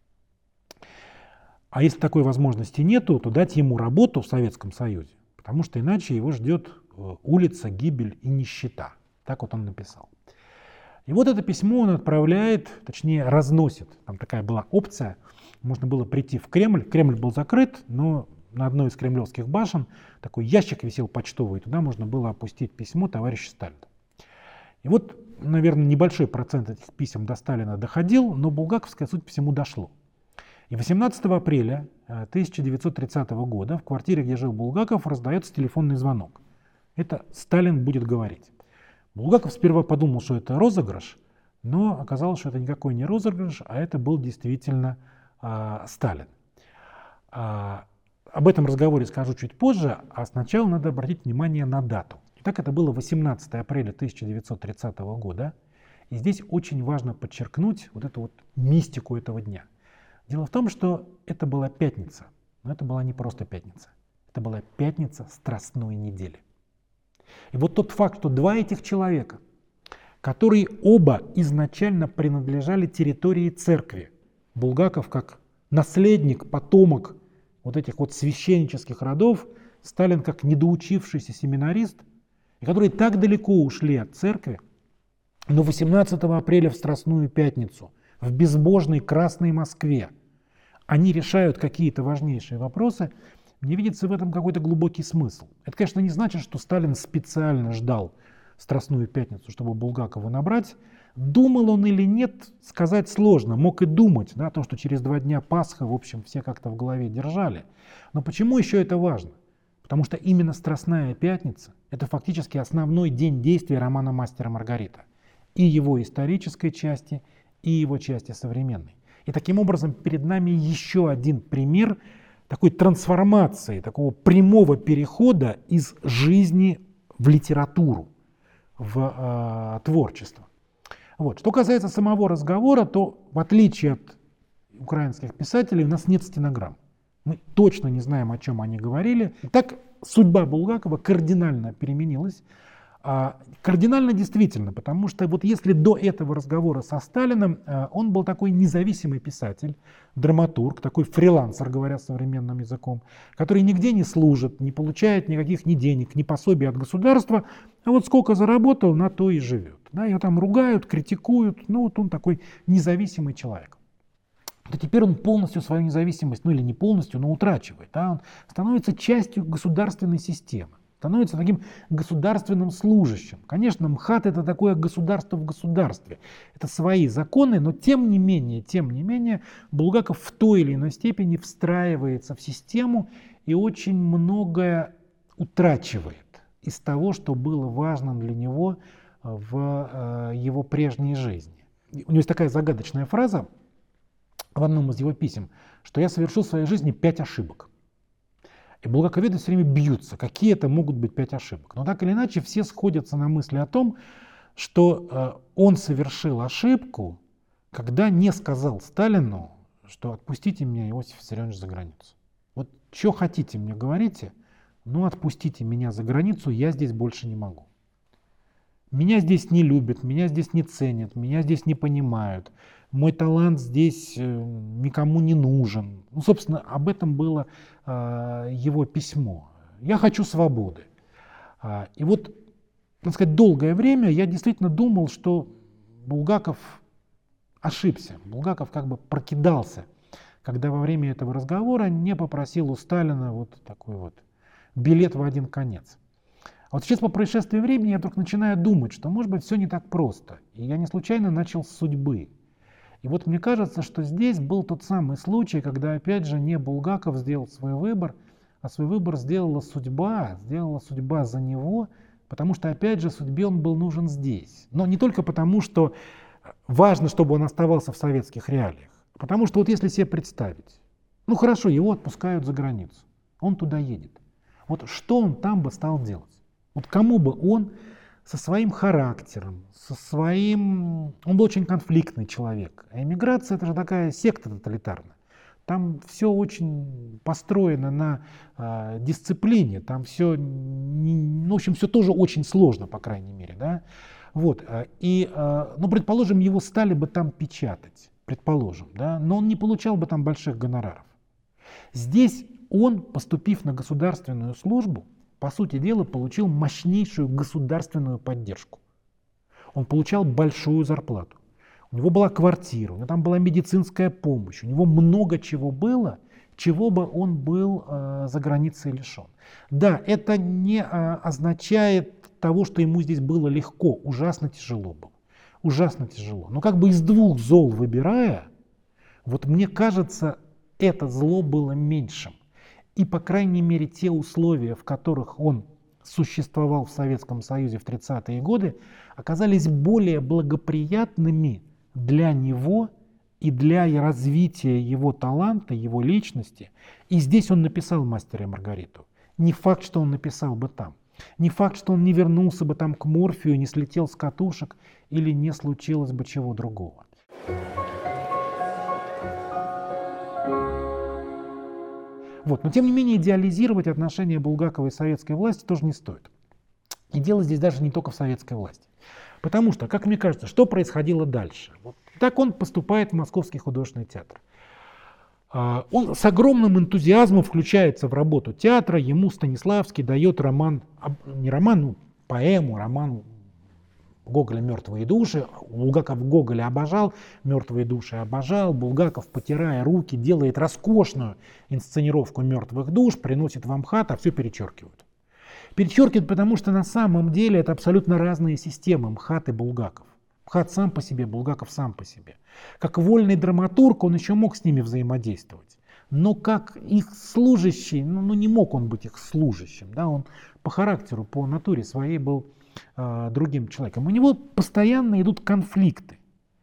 А если такой возможности нету, то дать ему работу в Советском Союзе, потому что иначе его ждет улица, гибель и нищета. Так вот он написал. И вот это письмо он отправляет, точнее разносит. Там такая была опция, можно было прийти в Кремль. Кремль был закрыт, но на одной из кремлевских башен такой ящик висел почтовый, туда можно было опустить письмо товарища Сталина. И вот, наверное, небольшой процент этих писем до Сталина доходил, но булгаковская суть всему дошло. И восемнадцатого апреля тысяча девятьсот тридцатого года в квартире, где жил Булгаков, раздается телефонный звонок. Это Сталин будет говорить. Булгаков сперва подумал, что это розыгрыш, но оказалось, что это никакой не розыгрыш, а это был действительно а, Сталин. А, об этом разговоре скажу чуть позже, а сначала надо обратить внимание на дату. Итак, это было восемнадцатого апреля тысяча девятьсот тридцатого года, и здесь очень важно подчеркнуть вот эту вот мистику этого дня. Дело в том, что это была пятница, но это была не просто пятница, это была пятница Страстной недели. И вот тот факт, что два этих человека, которые оба изначально принадлежали территории церкви. Булгаков как наследник, потомок вот этих вот священнических родов, Сталин как недоучившийся семинарист, и которые так далеко ушли от церкви, но восемнадцатого апреля в Страстную Пятницу в безбожной Красной Москве они решают какие-то важнейшие вопросы. Мне видится в этом какой-то глубокий смысл. Это, конечно, не значит, что Сталин специально ждал Страстную Пятницу, чтобы Булгакова набрать. Думал он или нет, сказать сложно. Мог и думать, да, то, что через два дня Пасха, в общем, все как-то в голове держали. Но почему еще это важно? Потому что именно Страстная Пятница – это фактически основной день действия романа «Мастер и Маргарита». И его исторической части, и его части современной. И таким образом перед нами еще один пример такой трансформации, такого прямого перехода из жизни в литературу, в э, творчество. Вот. Что касается самого разговора, то в отличие от украинских писателей у нас нет стенограмм. Мы точно не знаем, о чем они говорили. Так судьба Булгакова кардинально переменилась. А, кардинально действительно, потому что вот если до этого разговора со Сталиным а, он был такой независимый писатель, драматург, такой фрилансер, говоря современным языком, который нигде не служит, не получает никаких ни денег, ни пособий от государства, а вот сколько заработал, на то и живет. Да, его там ругают, критикуют, ну вот он такой независимый человек. То теперь он полностью свою независимость, ну или не полностью, но утрачивает. Да? Он становится частью государственной системы, становится таким государственным служащим. Конечно, МХАТ — это такое государство в государстве. Это свои законы, но тем не менее, тем не менее, Булгаков в той или иной степени встраивается в систему и очень многое утрачивает из того, что было важным для него в его прежней жизни. У него есть такая загадочная фраза в одном из его писем, что я совершил в своей жизни пять ошибок. И булгаковеды все время бьются, какие это могут быть пять ошибок. Но так или иначе все сходятся на мысли о том, что э, он совершил ошибку, когда не сказал Сталину, что отпустите меня, Иосиф Виссарионович, за границу. Вот что хотите мне говорите, но отпустите меня за границу, я здесь больше не могу. Меня здесь не любят, меня здесь не ценят, меня здесь не понимают. Мой талант здесь никому не нужен. Ну, собственно, об этом было э, его письмо. Я хочу свободы. А, и вот, так сказать, долгое время я действительно думал, что Булгаков ошибся. Булгаков как бы прокидался, когда во время этого разговора не попросил у Сталина вот такой вот билет в один конец. А вот сейчас по происшествии времени я вдруг начинаю думать, что, может быть, все не так просто. И я не случайно начал с судьбы. И вот мне кажется, что здесь был тот самый случай, когда, опять же, не Булгаков сделал свой выбор, а свой выбор сделала судьба, сделала судьба за него, потому что, опять же, судьбе он был нужен здесь. Но не только потому, что важно, чтобы он оставался в советских реалиях, а потому что вот если себе представить, ну хорошо, его отпускают за границу, он туда едет. Вот что он там бы стал делать? Вот кому бы он со своим характером, со своим... Он был очень конфликтный человек. А эмиграция — это же такая секта тоталитарная. Там все очень построено на э, дисциплине, там все, ну, в общем, все тоже очень сложно, по крайней мере. Да? Вот. И, э, ну, предположим, его стали бы там печатать, предположим, да? Но он не получал бы там больших гонораров. Здесь он, поступив на государственную службу, по сути дела, получил мощнейшую государственную поддержку. Он получал большую зарплату. У него была квартира, у него там была медицинская помощь, у него много чего было, чего бы он был э, за границей лишен. Да, это не э, означает того, что ему здесь было легко, ужасно тяжело было. Ужасно тяжело. Но как бы из двух зол выбирая, вот мне кажется, это зло было меньшим. И, по крайней мере, те условия, в которых он существовал в Советском Союзе в тридцатые годы, оказались более благоприятными для него и для развития его таланта, его личности. И здесь он написал «Мастера и Маргариту». Не факт, что он написал бы там. Не факт, что он не вернулся бы там к Морфию, не слетел с катушек или не случилось бы чего другого. Вот. Но тем не менее идеализировать отношения Булгакова и советской власти тоже не стоит. И дело здесь даже не только в советской власти. Потому что, как мне кажется, что происходило дальше? Вот так он поступает в Московский художественный театр. Он с огромным энтузиазмом включается в работу театра, ему Станиславский дает роман, не роман, ну, поэму, роман Гоголя «Мертвые души». Булгаков Гоголя обожал, «Мертвые души» обожал. Булгаков, потирая руки, делает роскошную инсценировку «Мертвых душ», приносит в МХАТ, а все перечеркивают. Перечеркивают, потому что на самом деле это абсолютно разные системы, МХАТ и Булгаков. МХАТ сам по себе, Булгаков сам по себе. Как вольный драматург он еще мог с ними взаимодействовать. Но как их служащий, ну, ну не мог он быть их служащим. Да? Он по характеру, по натуре своей был э, другим человеком. У него постоянно идут конфликты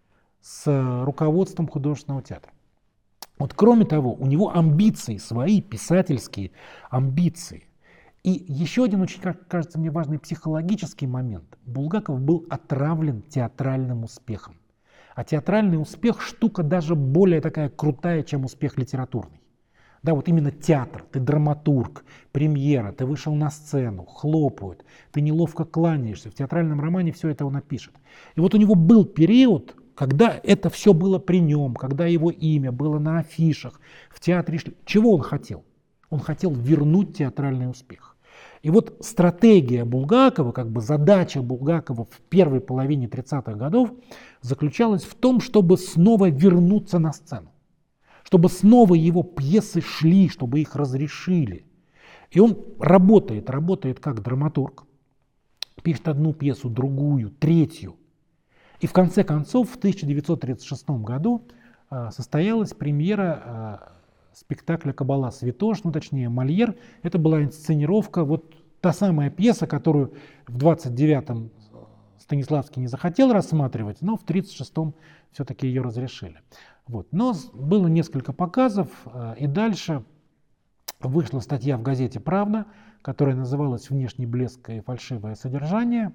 с руководством художественного театра. Вот кроме того, у него амбиции свои, писательские амбиции. И еще один очень, как кажется мне, важный психологический момент. Булгаков был отравлен театральным успехом. А театральный успех штука даже более такая крутая, чем успех литературный. Да, вот именно театр, ты драматург, премьера, ты вышел на сцену, хлопают, ты неловко кланяешься. В театральном романе все это он напишет. И вот у него был период, когда это все было при нем, когда его имя было на афишах, в театре. Чего он хотел? Он хотел вернуть театральный успех. И вот стратегия Булгакова, как бы задача Булгакова в первой половине тридцатых годов заключалась в том, чтобы снова вернуться на сцену, чтобы снова его пьесы шли, чтобы их разрешили. И он работает, работает как драматург, пишет одну пьесу, другую, третью. И в конце концов в тысяча девятьсот тридцать шестом году состоялась премьера спектакля «Кабала Святош», ну точнее Мольер. Это была инсценировка, вот та самая пьеса, которую в двадцать девятом Станиславский не захотел рассматривать, но в тридцать шестом все-таки ее разрешили. Вот. Но было несколько показов, и дальше вышла статья в газете «Правда», которая называлась «Внешний блеск и фальшивое содержание»,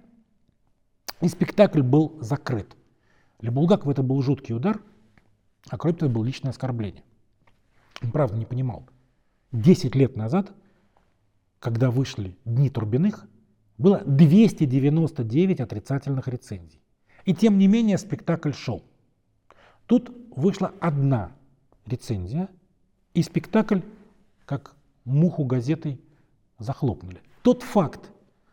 и спектакль был закрыт. Для Булгакова это был жуткий удар, а кроме того, это было личное оскорбление. Он правда не понимал. Десять лет назад, когда вышли «Дни Турбиных», было двести девяносто девять отрицательных рецензий. И тем не менее спектакль шел. Тут вышла одна рецензия, и спектакль, как муху газетой, захлопнули. Тот факт,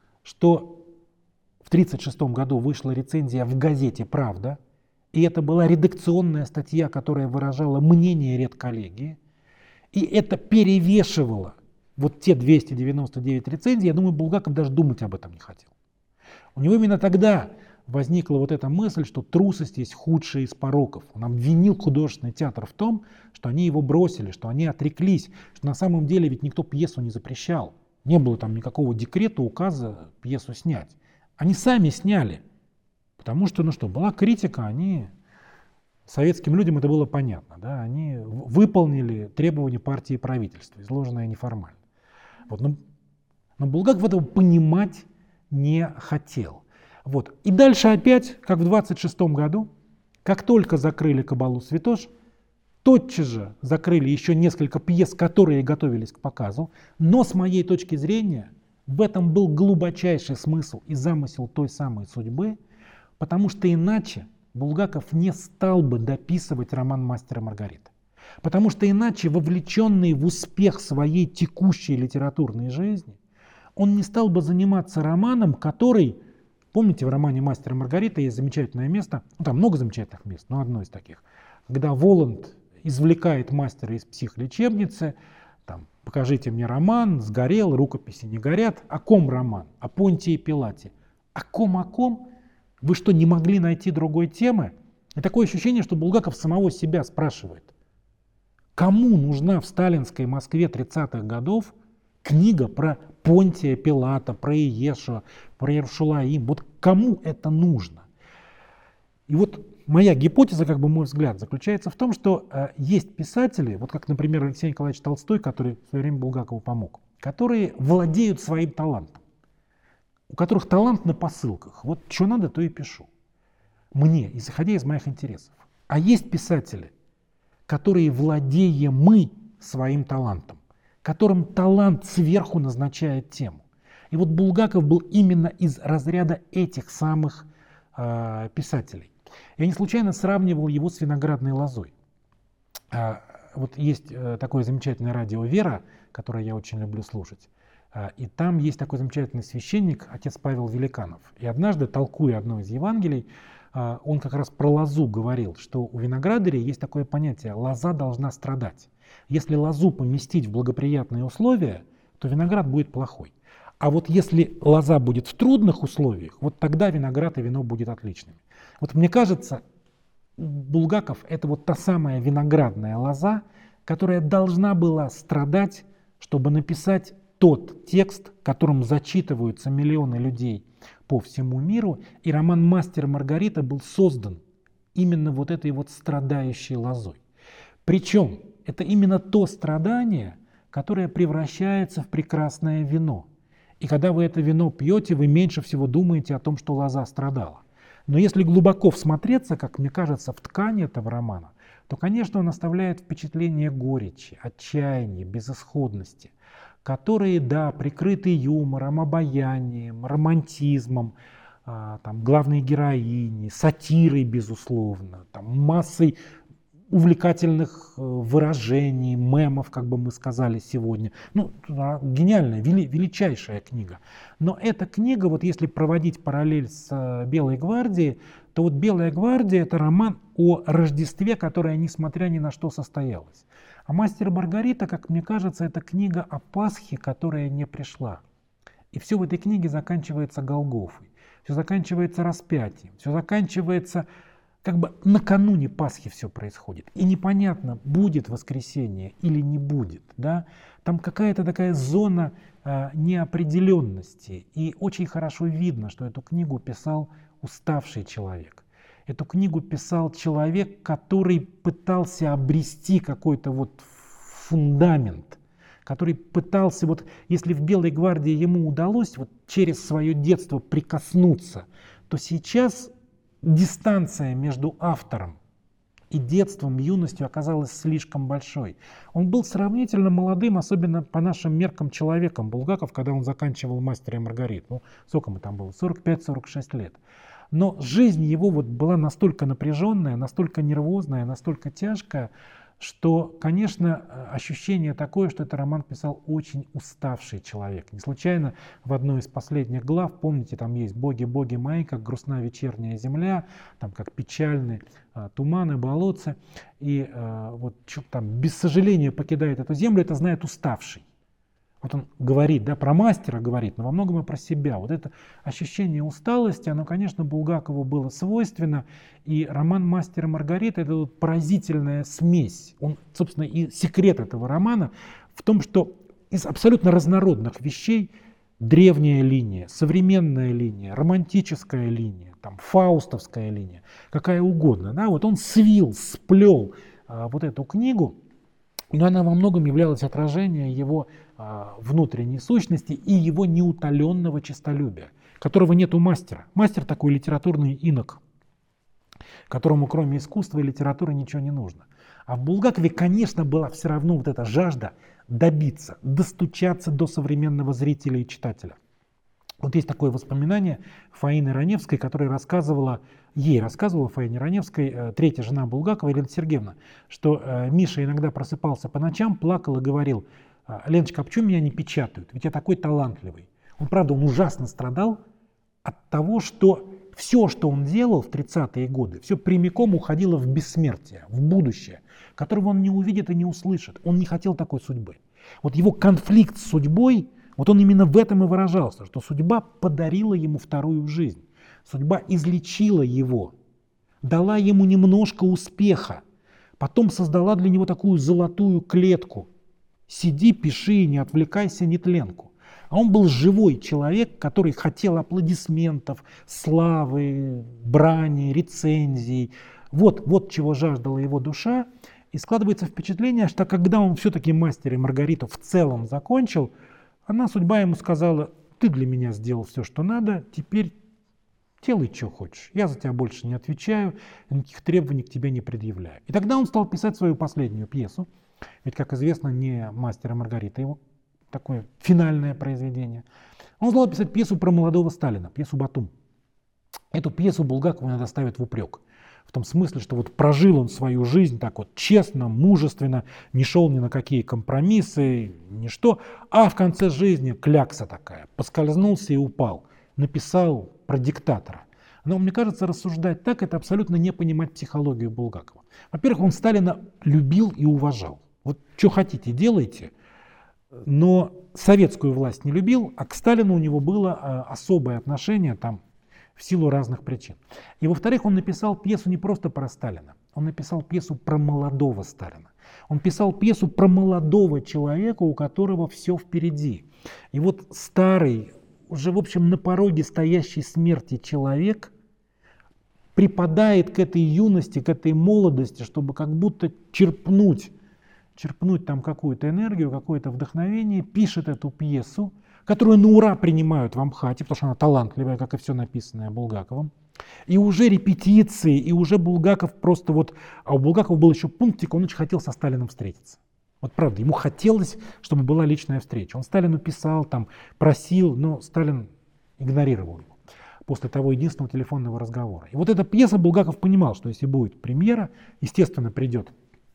что в тридцать шестом году вышла рецензия в газете «Правда», и это была редакционная статья, которая выражала мнение редколлегии, и это перевешивало вот те двести девяносто девять рецензий, я думаю, Булгаков даже думать об этом не хотел. У него именно тогда возникла вот эта мысль, что трусость есть худшая из пороков. Он обвинил художественный театр в том, что они его бросили, что они отреклись, что на самом деле ведь никто пьесу не запрещал. Не было там никакого декрета, указа пьесу снять. Они сами сняли, потому что, ну что, была критика, они... Советским людям это было понятно, да? Они выполнили требования партии и правительства, изложенные неформально. Вот. Но, но Булгаков этого понимать не хотел. Вот. И дальше опять, как в двадцать шестом году, как только закрыли «Кабалу Святош», тотчас же закрыли еще несколько пьес, которые готовились к показу, но с моей точки зрения в этом был глубочайший смысл и замысел той самой судьбы, потому что иначе Булгаков не стал бы дописывать роман «Мастер и Маргарита». Потому что иначе, вовлеченный в успех своей текущей литературной жизни, он не стал бы заниматься романом, который, помните, в романе «Мастер и Маргарита» есть замечательное место, ну там много замечательных мест, но одно из таких, когда Воланд извлекает мастера из психлечебницы, там, покажите мне роман, сгорел, рукописи не горят, о ком роман? О Понтии Пилате. О ком, о ком? Вы что, не могли найти другой темы? И такое ощущение, что Булгаков самого себя спрашивает. Кому нужна в сталинской Москве тридцатых годов книга про Понтия Пилата, про Иешуа, про Иерушалаим? Вот кому это нужно? И вот моя гипотеза, как бы мой взгляд, заключается в том, что э, есть писатели, вот как, например, Алексей Николаевич Толстой, который в свое время Булгакову помог, которые владеют своим талантом. У которых талант на посылках. Вот что надо, то и пишу. Мне, исходя из моих интересов. А есть писатели, которые владеем своим талантом, которым талант сверху назначает тему. И вот Булгаков был именно из разряда этих самых э, писателей. Я не случайно сравнивал его с виноградной лозой. Э, вот есть э, такое замечательное радио «Вера», которое я очень люблю слушать. Э, и там есть такой замечательный священник, отец Павел Великанов. И однажды, толкуя одно из Евангелий, э, он как раз про лозу говорил, что у виноградаря есть такое понятие: лоза должна страдать. Если лозу поместить в благоприятные условия, то виноград будет плохой. А вот если лоза будет в трудных условиях, вот тогда виноград и вино будет отличными. Вот мне кажется, Булгаков — это вот та самая виноградная лоза, которая должна была страдать, чтобы написать тот текст, которым зачитываются миллионы людей по всему миру. И роман «Мастер и Маргарита» был создан именно вот этой вот страдающей лозой. Причем это именно то страдание, которое превращается в прекрасное вино. И когда вы это вино пьете, вы меньше всего думаете о том, что лоза страдала. Но если глубоко всмотреться, как мне кажется, в ткань этого романа, то, конечно, он оставляет впечатление горечи, отчаяния, безысходности, которые, да, прикрыты юмором, обаянием, романтизмом, а, там, главной героини, сатирой, безусловно, там, массой увлекательных выражений, мемов, как бы мы сказали сегодня. Ну, гениальная, вели, величайшая книга. Но эта книга, вот если проводить параллель с «Белой гвардией», то вот «Белая гвардия» — это роман о Рождестве, которое, несмотря ни на что, состоялось. А «Мастер и Маргарита», как мне кажется, это книга о Пасхе, которая не пришла. И все в этой книге заканчивается Голгофой, все заканчивается распятием, все заканчивается... Как бы накануне Пасхи все происходит. И непонятно, будет воскресенье или не будет. Да? Там какая-то такая зона э, неопределенности. И очень хорошо видно, что эту книгу писал уставший человек. Эту книгу писал человек, который пытался обрести какой-то вот фундамент. Который пытался, вот если в «Белой гвардии» ему удалось вот через свое детство прикоснуться, то сейчас... дистанция между автором и детством, юностью оказалась слишком большой. Он был сравнительно молодым, особенно по нашим меркам, человеком, Булгаков, когда он заканчивал «Мастера и Маргариту». Ну, сколько ему там было? сорок пять — сорок шесть лет. Но жизнь его вот была настолько напряженная, настолько нервозная, настолько тяжкая, что, конечно, ощущение такое, что этот роман писал очень уставший человек. Не случайно в одной из последних глав, помните, там есть «Боги, боги мои, как грустна вечерняя земля», там как печальны а, туманы, болотцы, и а, вот там без сожаления покидает эту землю, это знает уставший. Вот он говорит, да, про мастера говорит, но во многом и про себя. Вот это ощущение усталости, оно, конечно, Булгакову было свойственно. И роман «Мастер и Маргарита» — это вот поразительная смесь. Он, собственно, и секрет этого романа в том, что из абсолютно разнородных вещей древняя линия, современная линия, романтическая линия, там, фаустовская линия, какая угодно. Да, вот он свил, сплел а, вот эту книгу. Но она во многом являлась отражением его а, внутренней сущности и его неутоленного честолюбия, которого нет у мастера. Мастер такой литературный инок, которому кроме искусства и литературы ничего не нужно. А в Булгакове, конечно, была все равно вот эта жажда добиться, достучаться до современного зрителя и читателя. Вот есть такое воспоминание Фаины Раневской, которая рассказывала, ей рассказывала Фаине Раневской, третья жена Булгакова, Елена Сергеевна, что Миша иногда просыпался по ночам, плакал и говорил: «Леночка, а почему меня не печатают? Ведь я такой талантливый». Он, правда, он ужасно страдал от того, что все, что он делал в тридцатые годы, все прямиком уходило в бессмертие, в будущее, которого он не увидит и не услышит. Он не хотел такой судьбы. Вот его конфликт с судьбой, вот он именно в этом и выражался, что судьба подарила ему вторую жизнь. Судьба излечила его, дала ему немножко успеха, потом создала для него такую золотую клетку. Сиди, пиши, не отвлекайся, нетленку. А он был живой человек, который хотел аплодисментов, славы, брани, рецензий. Вот, вот чего жаждала его душа. И складывается впечатление, что когда он все-таки «Мастер и Маргариту» в целом закончил, она, судьба, ему сказала: ты для меня сделал все, что надо, теперь делай, что хочешь. Я за тебя больше не отвечаю, никаких требований к тебе не предъявляю. И тогда он стал писать свою последнюю пьесу. Ведь, как известно, не «Мастер и Маргарита» его такое финальное произведение. Он стал писать пьесу про молодого Сталина, пьесу «Батум». Эту пьесу Булгакову иногда ставят в упрек. В том смысле, что вот прожил он свою жизнь так вот честно, мужественно, не шел ни на какие компромиссы, ничто, а в конце жизни клякса такая, поскользнулся и упал, написал про диктатора. Но мне кажется, рассуждать так — это абсолютно не понимать психологию Булгакова. Во-первых, он Сталина любил и уважал. Вот что хотите, делайте, но советскую власть не любил, а к Сталину у него было особое отношение там, в силу разных причин. И во-вторых, он написал пьесу не просто про Сталина, он написал пьесу про молодого Сталина. Он писал пьесу про молодого человека, у которого все впереди. И вот старый, уже в общем на пороге стоящей смерти человек припадает к этой юности, к этой молодости, чтобы как будто черпнуть, черпнуть там какую-то энергию, какое-то вдохновение, пишет эту пьесу, которую на ура принимают в Амхате, потому что она талантливая, как и все написанное Булгаковым. И уже репетиции, и уже Булгаков просто вот... А у Булгакова был еще пунктик, он очень хотел со Сталиным встретиться. Вот правда, ему хотелось, чтобы была личная встреча. Он Сталину писал, там, просил, но Сталин игнорировал его после того единственного телефонного разговора. И вот эта пьеса, Булгаков понимал, что если будет премьера, естественно, придет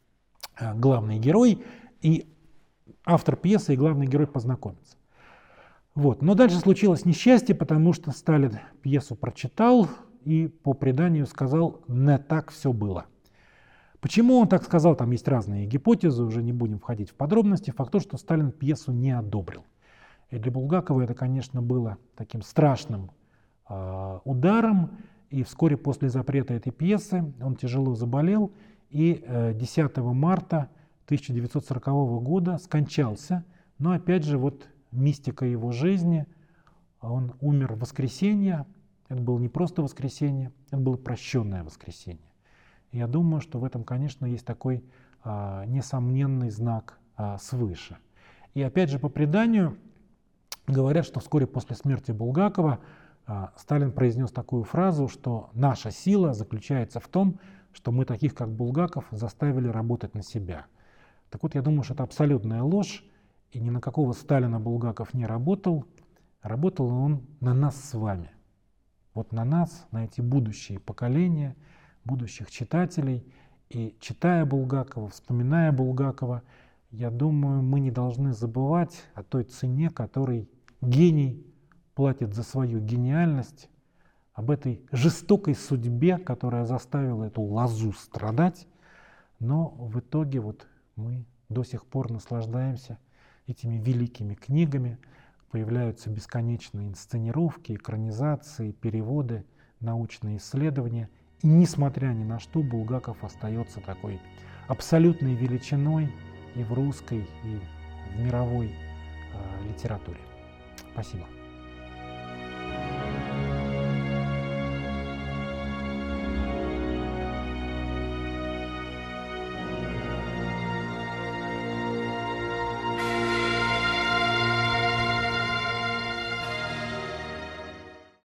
главный герой, и автор пьесы и главный герой познакомятся. Вот. Но дальше случилось несчастье, потому что Сталин пьесу прочитал и по преданию сказал: «Не так все было». Почему он так сказал, там есть разные гипотезы, уже не будем входить в подробности. Факт то, что Сталин пьесу не одобрил. И для Булгакова это, конечно, было таким страшным э, ударом. И вскоре после запрета этой пьесы он тяжело заболел и э, десятого марта тысяча девятьсот сорокового года скончался. Но опять же, вот мистика его жизни, он умер в воскресенье. Это было не просто воскресенье, это было прощенное воскресенье. Я думаю, что в этом, конечно, есть такой а, несомненный знак а, свыше. И опять же, по преданию говорят, что вскоре после смерти Булгакова а, Сталин произнес такую фразу, что наша сила заключается в том, что мы таких, как Булгаков, заставили работать на себя. Так вот, я думаю, что это абсолютная ложь, и ни на какого Сталина Булгаков не работал. Работал он на нас с вами. Вот на нас, на эти будущие поколения, будущих читателей. И читая Булгакова, вспоминая Булгакова, я думаю, мы не должны забывать о той цене, которой гений платит за свою гениальность, об этой жестокой судьбе, которая заставила эту лозу страдать. Но в итоге вот мы до сих пор наслаждаемся этими великими книгами. Появляются бесконечные инсценировки, экранизации, переводы, научные исследования. И несмотря ни на что, Булгаков остается такой абсолютной величиной и в русской, и в мировой э, литературе. Спасибо.